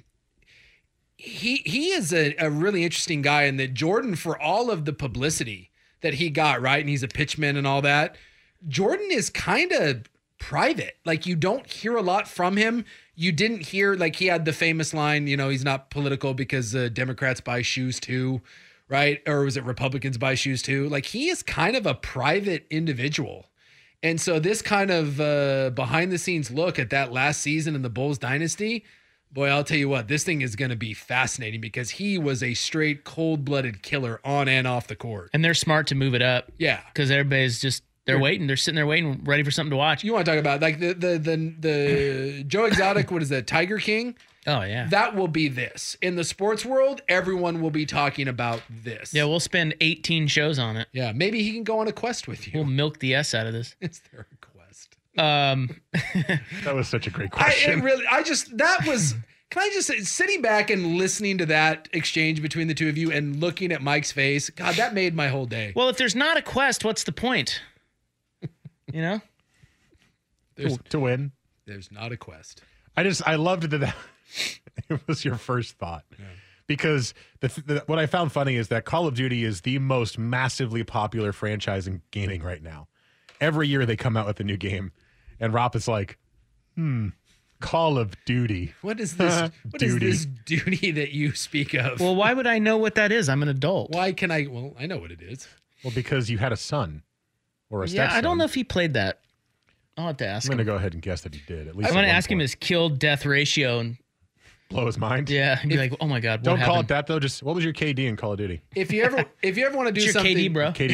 S12: he he is a, a really interesting guy, and that Jordan, for all of the publicity that he got, right, and he's a pitchman and all that, Jordan is kind of private. Like, you don't hear a lot from him. You didn't hear, like, he had the famous line, you know, he's not political because uh, Democrats buy shoes too, right? Or was it Republicans buy shoes too? Like, he is kind of a private individual. And so this kind of uh, behind the scenes look at that last season in the Bulls dynasty, boy, I'll tell you what, this thing is going to be fascinating because he was a straight cold-blooded killer on and off the court.
S11: And they're smart to move it up.
S12: Yeah.
S11: Because everybody's just, they're waiting. They're sitting there waiting, ready for something to watch.
S12: You want to talk about like the the the, the Joe Exotic, what is that, Tiger King?
S11: Oh, yeah.
S12: That will be this. In the sports world, everyone will be talking about this.
S11: Yeah, we'll spend eighteen shows on it.
S12: Yeah, maybe he can go on a quest with you.
S11: We'll milk the S out of this.
S12: Is there a quest?
S11: Um,
S13: That was such a great
S12: I
S13: question.
S12: it really, I just, that was, can I just say, sitting back and listening to that exchange between the two of you and looking at Mike's face, God, that made my whole day.
S11: well, if there's not a quest, what's the point? You know?
S12: There's,
S13: to, to win.
S12: there's not a quest.
S13: I just I loved that that it was your first thought. Because the, the what I found funny is that Call of Duty is the most massively popular franchise in gaming right now. Every year they come out with a new game, and Rob is like, "Hmm, Call of Duty.
S12: What is this? What is
S13: Duty.
S12: this duty that you speak of?
S11: Well, why would I know what that is? I'm an adult.
S12: Why can I? Well, I know what it is.
S13: Well, because you had a son or a
S11: Yeah,
S13: stepson.
S11: I don't know if he played that. I'll have to ask
S13: I'm going
S11: him.
S13: to go ahead and guess that he did. At least
S11: I'm
S13: at
S11: going to
S13: one
S11: ask him
S13: point.
S11: his kill death ratio and
S13: Blow his mind.
S11: yeah, and be like, oh my god, what
S13: Don't call it
S11: happened?
S13: that though. Just what was your K D in Call of Duty?
S12: If you ever, if you ever want to do
S11: What's your
S12: something,
S11: K D, bro?
S13: K D R.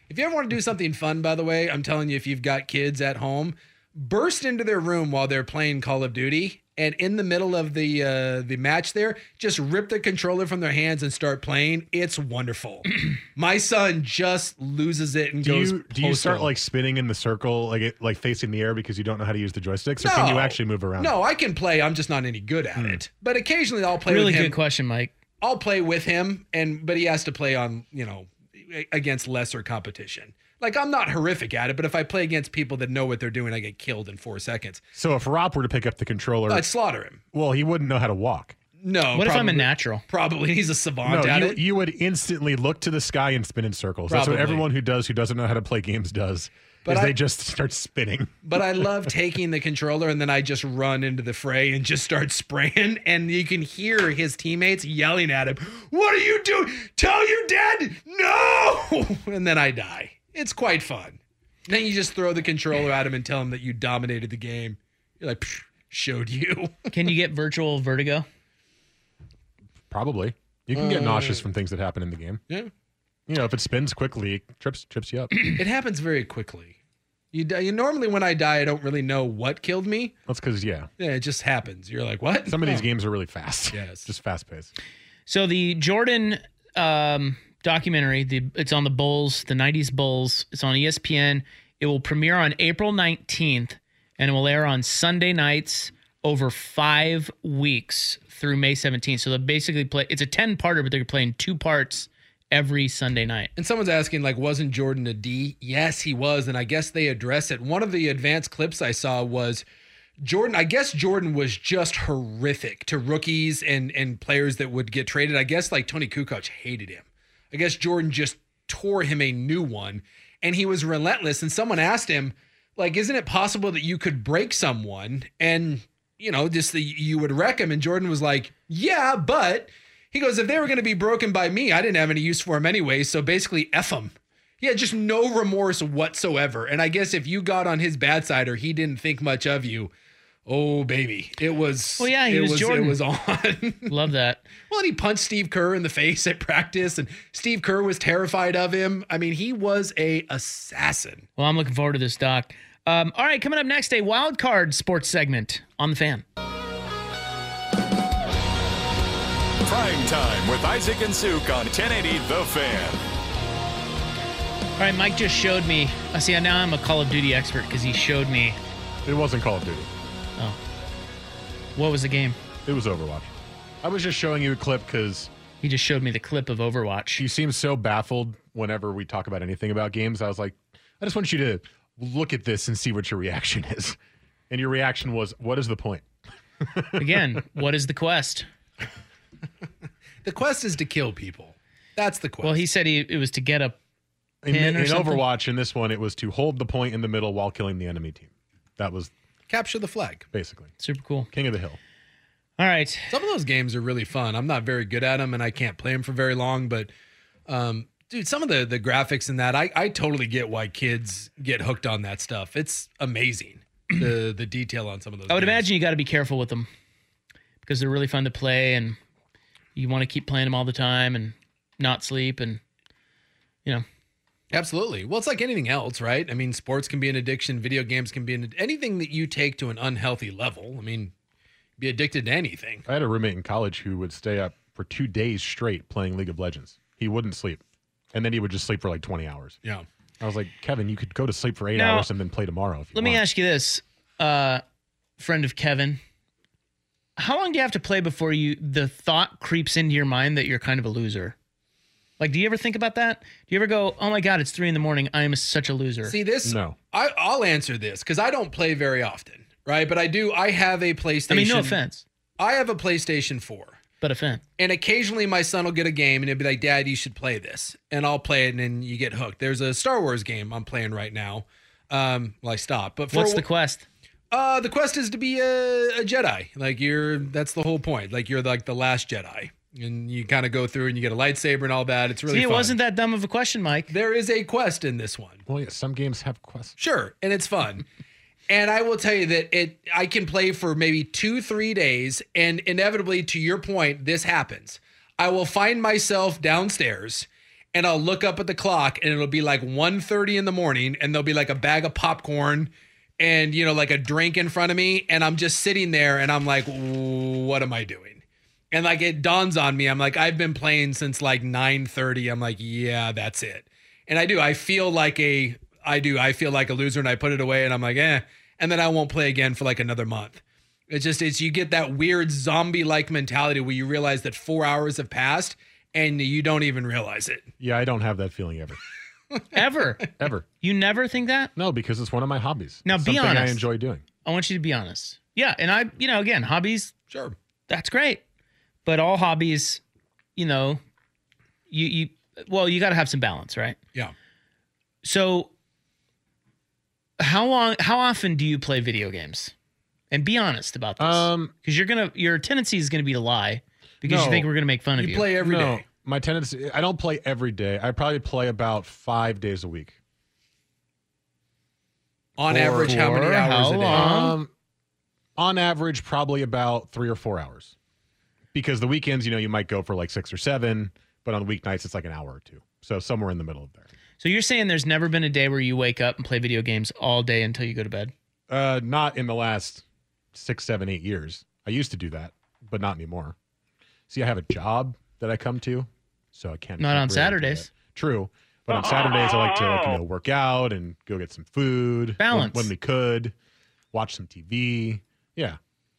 S12: If you ever want to do something fun, by the way, I'm telling you, if you've got kids at home, burst into their room while they're playing Call of Duty, and in the middle of the uh, the match there, just rip the controller from their hands and start playing. It's wonderful. My son just loses it and
S13: do
S12: goes
S13: you, Do you start
S12: postal.
S13: like spinning in the circle, like it, like facing the air because you don't know how to use the joysticks, or
S12: No.
S13: can you actually move around?
S12: No, I can play. I'm just not any good at it. But occasionally I'll play
S11: Really
S12: with him.
S11: good question, Mike.
S12: I'll play with him, and but he has to play on, you know, against lesser competition. Like, I'm not horrific at it, but if I play against people that know what they're doing, I get killed in four seconds.
S13: So if Rob were to pick up the controller,
S12: I'd slaughter him.
S13: Well, he wouldn't know how to walk.
S12: No.
S11: What if I'm a
S12: probably-
S11: natural?
S12: Probably. He's a savant
S13: No,
S12: at
S13: you,
S12: it.
S13: you would instantly look to the sky and spin in circles. That's what
S12: Probably.
S13: everyone who does who doesn't know how to play games does.
S12: But
S13: is
S12: I-
S13: they just start spinning.
S12: But I love taking the controller and then I just run into the fray and just start spraying. And you can hear his teammates yelling at him, "What are you doing? Tell your dad, no!" And then I die. It's quite fun. Then you just throw the controller at him and tell him that you dominated the game. You're like, "Psh, showed you."
S11: Can you get virtual vertigo?
S13: Probably. You can get
S12: Uh,
S13: nauseous from things that happen in the game.
S12: Yeah.
S13: You know, if it spins quickly, it trips trips you up.
S12: It happens very quickly. You, die, you normally when I die, I don't really know what killed me.
S13: That's because, yeah.
S12: Yeah, it just happens. You're like, what?
S13: Some of these
S12: Oh.
S13: games are really fast.
S12: Yes.
S13: Just fast paced.
S11: So the Jordan um, documentary, the it's on the Bulls, the nineties Bulls. It's on E S P N. It will premiere on April nineteenth, and it will air on Sunday nights over five weeks through May seventeenth. So they'll basically play. It's a ten-parter, but they're playing two parts every Sunday night.
S12: And someone's asking, like, wasn't Jordan a D? Yes, he was, and I guess they address it. One of the advanced clips I saw was Jordan. I guess Jordan was just horrific to rookies and and players that would get traded. I guess like Tony Kukoc hated him. I guess Jordan just tore him a new one, and he was relentless. And someone asked him, like, isn't it possible that you could break someone and, you know, just the, you would wreck him? And Jordan was like, yeah, but he goes, if they were going to be broken by me, I didn't have any use for him anyway. So basically, F him. He had just no remorse whatsoever. And I guess if you got on his bad side or he didn't think much of you, oh, baby, it was.
S11: Well, yeah, he
S12: it
S11: was Jordan.
S12: It was on.
S11: Love that.
S12: Well, and he punched Steve Kerr in the face at practice, and Steve Kerr was terrified of him. I mean, he was a assassin.
S11: Well, I'm looking forward to this, Doc. Um, all right, coming up next, a wild card sports segment on the Fan.
S5: Prime Time with Isaac and Suk on ten eighty The Fan.
S11: All right, Mike just showed me. I see. Now I'm a Call of Duty expert because he showed me.
S13: It wasn't Call of Duty.
S11: Oh, what was the game?
S13: It was Overwatch. I was just showing you a clip because
S11: he just showed me the clip of Overwatch.
S13: You seem so baffled whenever we talk about anything about games. I was like, I just want you to look at this and see what your reaction is. And your reaction was, what is the point?
S11: Again, what is the quest?
S12: The quest is to kill people. That's the quest.
S11: Well, he said he, it was to get a pin
S13: In,
S11: or
S13: in
S11: something.
S13: Overwatch, in this one, it was to hold the point in the middle while killing the enemy team. That was
S12: capture the flag.
S13: Basically.
S11: Super cool.
S13: King of the Hill.
S11: All right.
S12: Some of those games are really fun. I'm not very good at them, and I can't play them for very long. But, um, dude, some of the the graphics in that, I, I totally get why kids get hooked on that stuff. It's amazing, the the detail on some of those.
S11: I would
S12: games.
S11: imagine you got to be careful with them because they're really fun to play, and you want to keep playing them all the time and not sleep, and you know.
S12: Absolutely. Well, it's like anything else, right? I mean, sports can be an addiction. Video games can be an anything that you take to an unhealthy level. I mean, be addicted to anything.
S13: I had a roommate in college who would stay up for two days straight playing League of Legends. He wouldn't sleep. And then he would just sleep for like twenty hours.
S12: Yeah.
S13: I was like, Kevin, you could go to sleep for eight
S11: Now,
S13: hours and then play tomorrow if you
S11: Let
S13: want.
S11: me ask you this, uh, friend of Kevin. How long do you have to play before you the thought creeps into your mind that you're kind of a loser? Like, do you ever think about that? Do you ever go, oh my God, it's three in the morning. I am such a loser.
S12: See this?
S13: No.
S12: I, I'll answer this because I don't play very often, right? But I do. I have a PlayStation.
S11: I mean, no offense.
S12: I have a PlayStation four.
S11: But a fan.
S12: And occasionally my son will get a game and he'll be like, Dad, you should play this. And I'll play it and then you get hooked. There's a Star Wars game I'm playing right now. Um, well, I stopped. But for,
S11: What's the quest?
S12: Uh, the quest is to be a, a Jedi. Like you're, that's the whole point. Like you're like the last Jedi. And you kind of go through and you get a lightsaber and all that. It's really
S11: See, it
S12: fun.
S11: wasn't that dumb of a question, Mike.
S12: There is a quest in this one.
S13: Well, yeah, some games have quests.
S12: Sure, and it's fun. And I will tell you that it I can play for maybe two, three days, and inevitably, to your point, this happens. I will find myself downstairs, and I'll look up at the clock and it'll be like one thirty in the morning and there'll be like a bag of popcorn and, you know, like a drink in front of me. And I'm just sitting there and I'm like, what am I doing? And like, it dawns on me. I'm like, I've been playing since like nine thirty. I'm like, yeah, that's it. And I do, I feel like a, I do, I feel like a loser and I put it away and I'm like, eh, and then I won't play again for like another month. It's just, it's, you get that weird zombie-like mentality where you realize that four hours have passed and you don't even realize it.
S13: Yeah, I don't have that feeling ever.
S11: Ever?
S13: Ever.
S11: You never think that?
S13: No, because it's one of my hobbies.
S11: Now,
S13: It's
S11: be
S13: something
S11: honest.
S13: I enjoy doing.
S11: I want you to be honest. Yeah, and I, you know, again, hobbies,
S12: sure,
S11: that's great. But all hobbies, you know, you, you well, you got to have some balance, right?
S12: Yeah.
S11: So how long, how often do you play video games? And be honest about this.
S13: Um,
S11: because you're gonna, your tendency is gonna be to lie because you
S13: No.
S11: think we're gonna make fun of you.
S12: You play every day.
S13: no, my tendency, I don't play every day. I probably play about five days a week.
S12: On
S13: For-
S12: average, how many
S11: for
S12: hours
S11: how
S12: a day?
S11: long?
S13: Um, on average, probably about three or four hours. Because the weekends, you know, you might go for like six or seven, but on weeknights, it's like an hour or two. So somewhere in the middle of there.
S11: So you're saying there's never been a day where you wake up and play video games all day until you go to bed?
S13: Uh, not in the last six, seven, eight years. I used to do that, but not anymore. See, I have a job that I come to, so I can't.
S11: Not
S13: can't
S11: on
S13: really do
S11: Saturdays.
S13: that. True, but on Saturdays I like to like, you know, work out and go get some food. when-
S11: Balance.
S13: when we could, watch some T V. Yeah.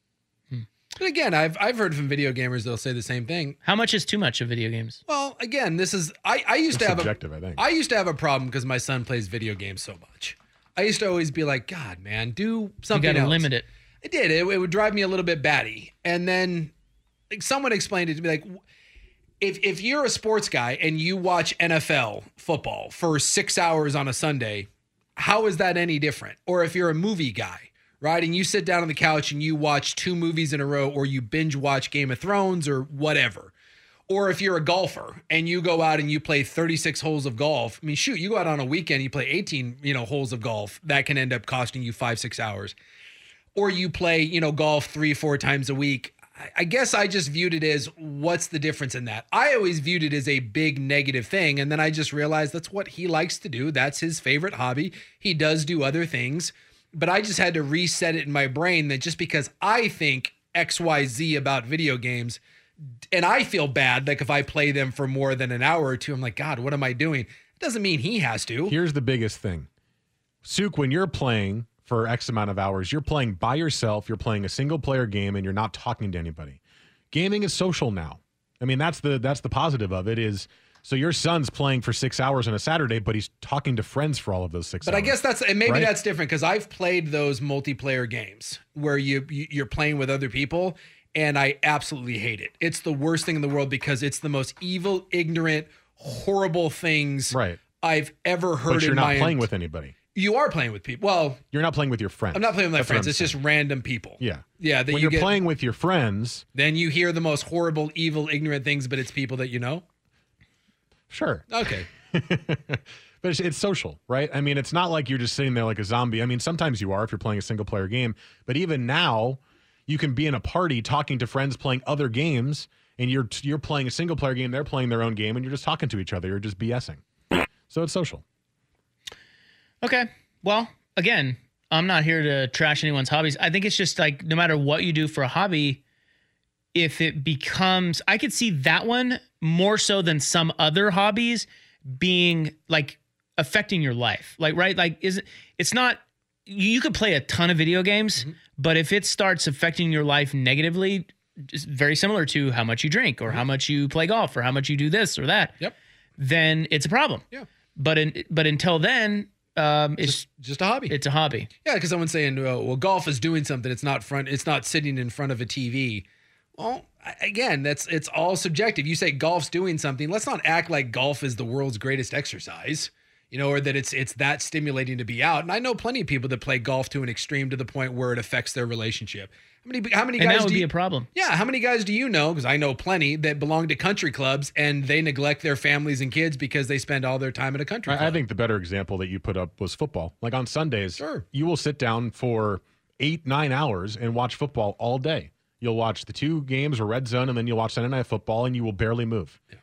S12: But again, I've I've heard from video gamers they'll say the same thing.
S11: How much is too much of video games?
S12: Well, again, this is I I used
S13: It's
S12: to have
S13: subjective,
S12: a
S13: I think.
S12: I used to have a problem because my son plays video games so much. I used to always be like, God, man, do
S11: You
S12: something
S11: got to
S12: else.
S11: limit it.
S12: It did. It, it would drive me a little bit batty. And then like, someone explained it to me like, if if you're a sports guy and you watch N F L football for six hours on a Sunday, how is that any different? Or if you're a movie guy, right, and you sit down on the couch and you watch two movies in a row, or you binge watch Game of Thrones or whatever. Or if you're a golfer and you go out and you play thirty-six holes of golf, I mean, shoot, you go out on a weekend, you play eighteen, you know, holes of golf, that can end up costing you five, six hours. Or you play, you know, golf three, four times a week. I- I guess I just viewed it as, what's the difference in that? I always viewed it as a big negative thing. And then I just realized that's what he likes to do. That's his favorite hobby. He does do other things. But I just had to reset it in my brain that just because I think X Y Z about video games, and I feel bad, like if I play them for more than an hour or two, I'm like, God, what am I doing? It doesn't mean he has to.
S13: Here's the biggest thing. Suk, when you're playing for X amount of hours, you're playing by yourself, you're playing a single player game, and you're not talking to anybody. Gaming is social now. I mean, that's the that's the positive of it is, so your son's playing for six hours on a Saturday, but he's talking to friends for all of those six
S12: But
S13: hours.
S12: I guess that's, and maybe
S13: right?
S12: that's different because I've played those multiplayer games where you, you you're playing with other people, and I absolutely hate it. It's the worst thing in the world because it's the most evil, ignorant, horrible things
S13: Right.
S12: I've ever heard
S13: But you're
S12: in
S13: not
S12: my
S13: playing
S12: ent-
S13: with anybody.
S12: You are playing with people. Well,
S13: You're not playing with your friends.
S12: I'm not playing with my
S13: That's what
S12: friends.
S13: I'm
S12: It's
S13: saying.
S12: just random people.
S13: Yeah.
S12: Yeah. That
S13: When
S12: you
S13: you're
S12: get,
S13: playing with your friends,
S12: then you hear the most horrible, evil, ignorant things, but it's people that you know.
S13: sure.
S12: Okay.
S13: But it's, it's social, right? I mean, it's not like you're just sitting there like a zombie. I mean, sometimes you are if you're playing a single player game. But even now, you can be in a party talking to friends playing other games, and you're you're playing a single player game, they're playing their own game, and you're just talking to each other. You're just BSing. So it's social.
S11: Okay. Well, again, I'm not here to trash anyone's hobbies. I think it's just like no matter what you do for a hobby, if it becomes, I could see that one more so than some other hobbies being like affecting your life. Like, right? Like, is it, it's not, you could play a ton of video games, mm-hmm. but if it starts affecting your life negatively, it's very similar to how much you drink or mm-hmm. how much you play golf or how much you do this or that,
S12: yep.
S11: then it's a problem.
S12: Yeah.
S11: But in, but until then, um, it's
S12: just, just a hobby.
S11: It's a hobby.
S12: Yeah, because someone's saying, oh, well, golf is doing something. It's not front. It's not sitting in front of a T V. Well, again, that's it's all subjective. You say golf's doing something. Let's not act like golf is the world's greatest exercise, you know, or that it's it's that stimulating to be out. And I know plenty of people that play golf to an extreme to the point where it affects their relationship. How many how many
S11: and
S12: guys
S11: that would
S12: do
S11: be
S12: you,
S11: a problem.
S12: Yeah, how many guys do you know? Because I know plenty that belong to country clubs and they neglect their families and kids because they spend all their time at a country club.
S13: I, I think the better example that you put up was football. Like on Sundays,
S12: sure.
S13: you will sit down for eight, nine hours and watch football all day. You'll watch the two games or red zone, and then you'll watch Sunday Night Football, and you will barely move. Yeah.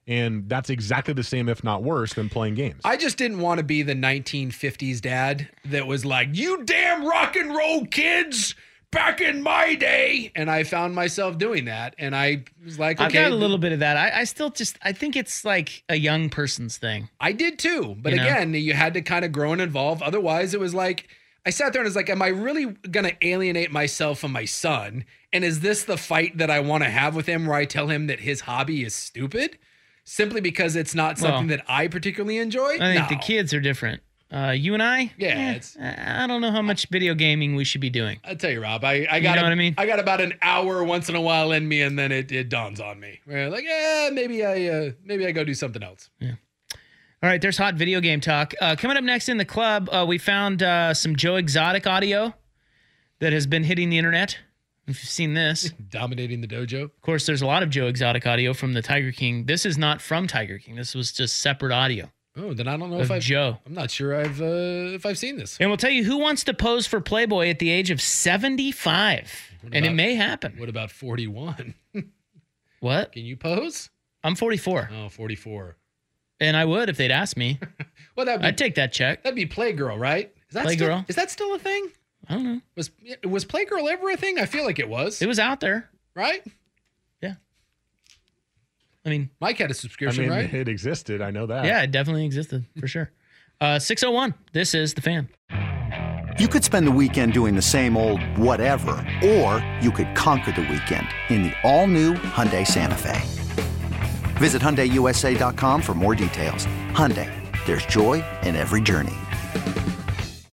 S13: And that's exactly the same, if not worse, than playing games.
S12: I just didn't want to be the nineteen fifties dad that was like, you damn rock and roll kids back in my day. And I found myself doing that. And I was like, okay.
S11: I've got a little bit of that. I, I still just, I think it's like a young person's thing.
S12: I did too. But
S11: You know?
S12: again, you had to kind of grow and evolve. Otherwise, it was like, I sat there and was like, am I really going to alienate myself from my son? And is this the fight that I want to have with him where I tell him that his hobby is stupid? Simply because it's not something
S11: Well,
S12: that I particularly enjoy?
S11: I think
S12: No.
S11: the kids are different. Uh, you and I?
S12: Yeah,
S11: eh,
S12: it's-
S11: I don't know how much video gaming we should be doing.
S12: I'll tell you, Rob, I, I
S11: You
S12: got
S11: know
S12: a-
S11: what I mean?
S12: I got about an hour once in a while in me, and then it, it dawns on me. Where like, yeah, maybe I uh, maybe I go do something else.
S11: Yeah. All right, there's hot video game talk. Uh, coming up next in the club, uh, we found uh, some Joe Exotic audio that has been hitting the internet. If you've seen this.
S12: Dominating the dojo.
S11: Of course, there's a lot of Joe Exotic audio from the Tiger King. This is not from Tiger King. This was just separate audio.
S12: Oh, then I don't know
S11: of
S12: if I've
S11: Joe.
S12: I'm not sure I've uh, if I've seen this.
S11: And we'll tell you who wants to pose for Playboy at the age of seventy-five.
S12: What
S11: And it
S12: about-
S11: may happen.
S12: What about forty-one?
S11: What?
S12: Can you pose?
S11: I'm forty-four.
S12: Oh, forty-four.
S11: And I would if they'd ask me.
S12: Well, that'd be,
S11: I'd take that check.
S12: that'd be Playgirl, right? Is that
S11: Playgirl.
S12: Still, is that still a thing?
S11: I don't know.
S12: Was was Playgirl ever a thing? I feel like it was.
S11: It was out there.
S12: Right?
S11: Yeah. I mean,
S12: Mike had a
S13: I
S12: subscription,
S13: mean,
S12: right?
S13: it existed. I know that.
S11: yeah, it definitely existed for sure. Uh, six oh one. This is The Fan.
S3: You could spend the weekend doing the same old whatever, or you could conquer the weekend in the all-new Hyundai Santa Fe. Visit Hyundai U S A dot com for more details. Hyundai, there's joy in every journey.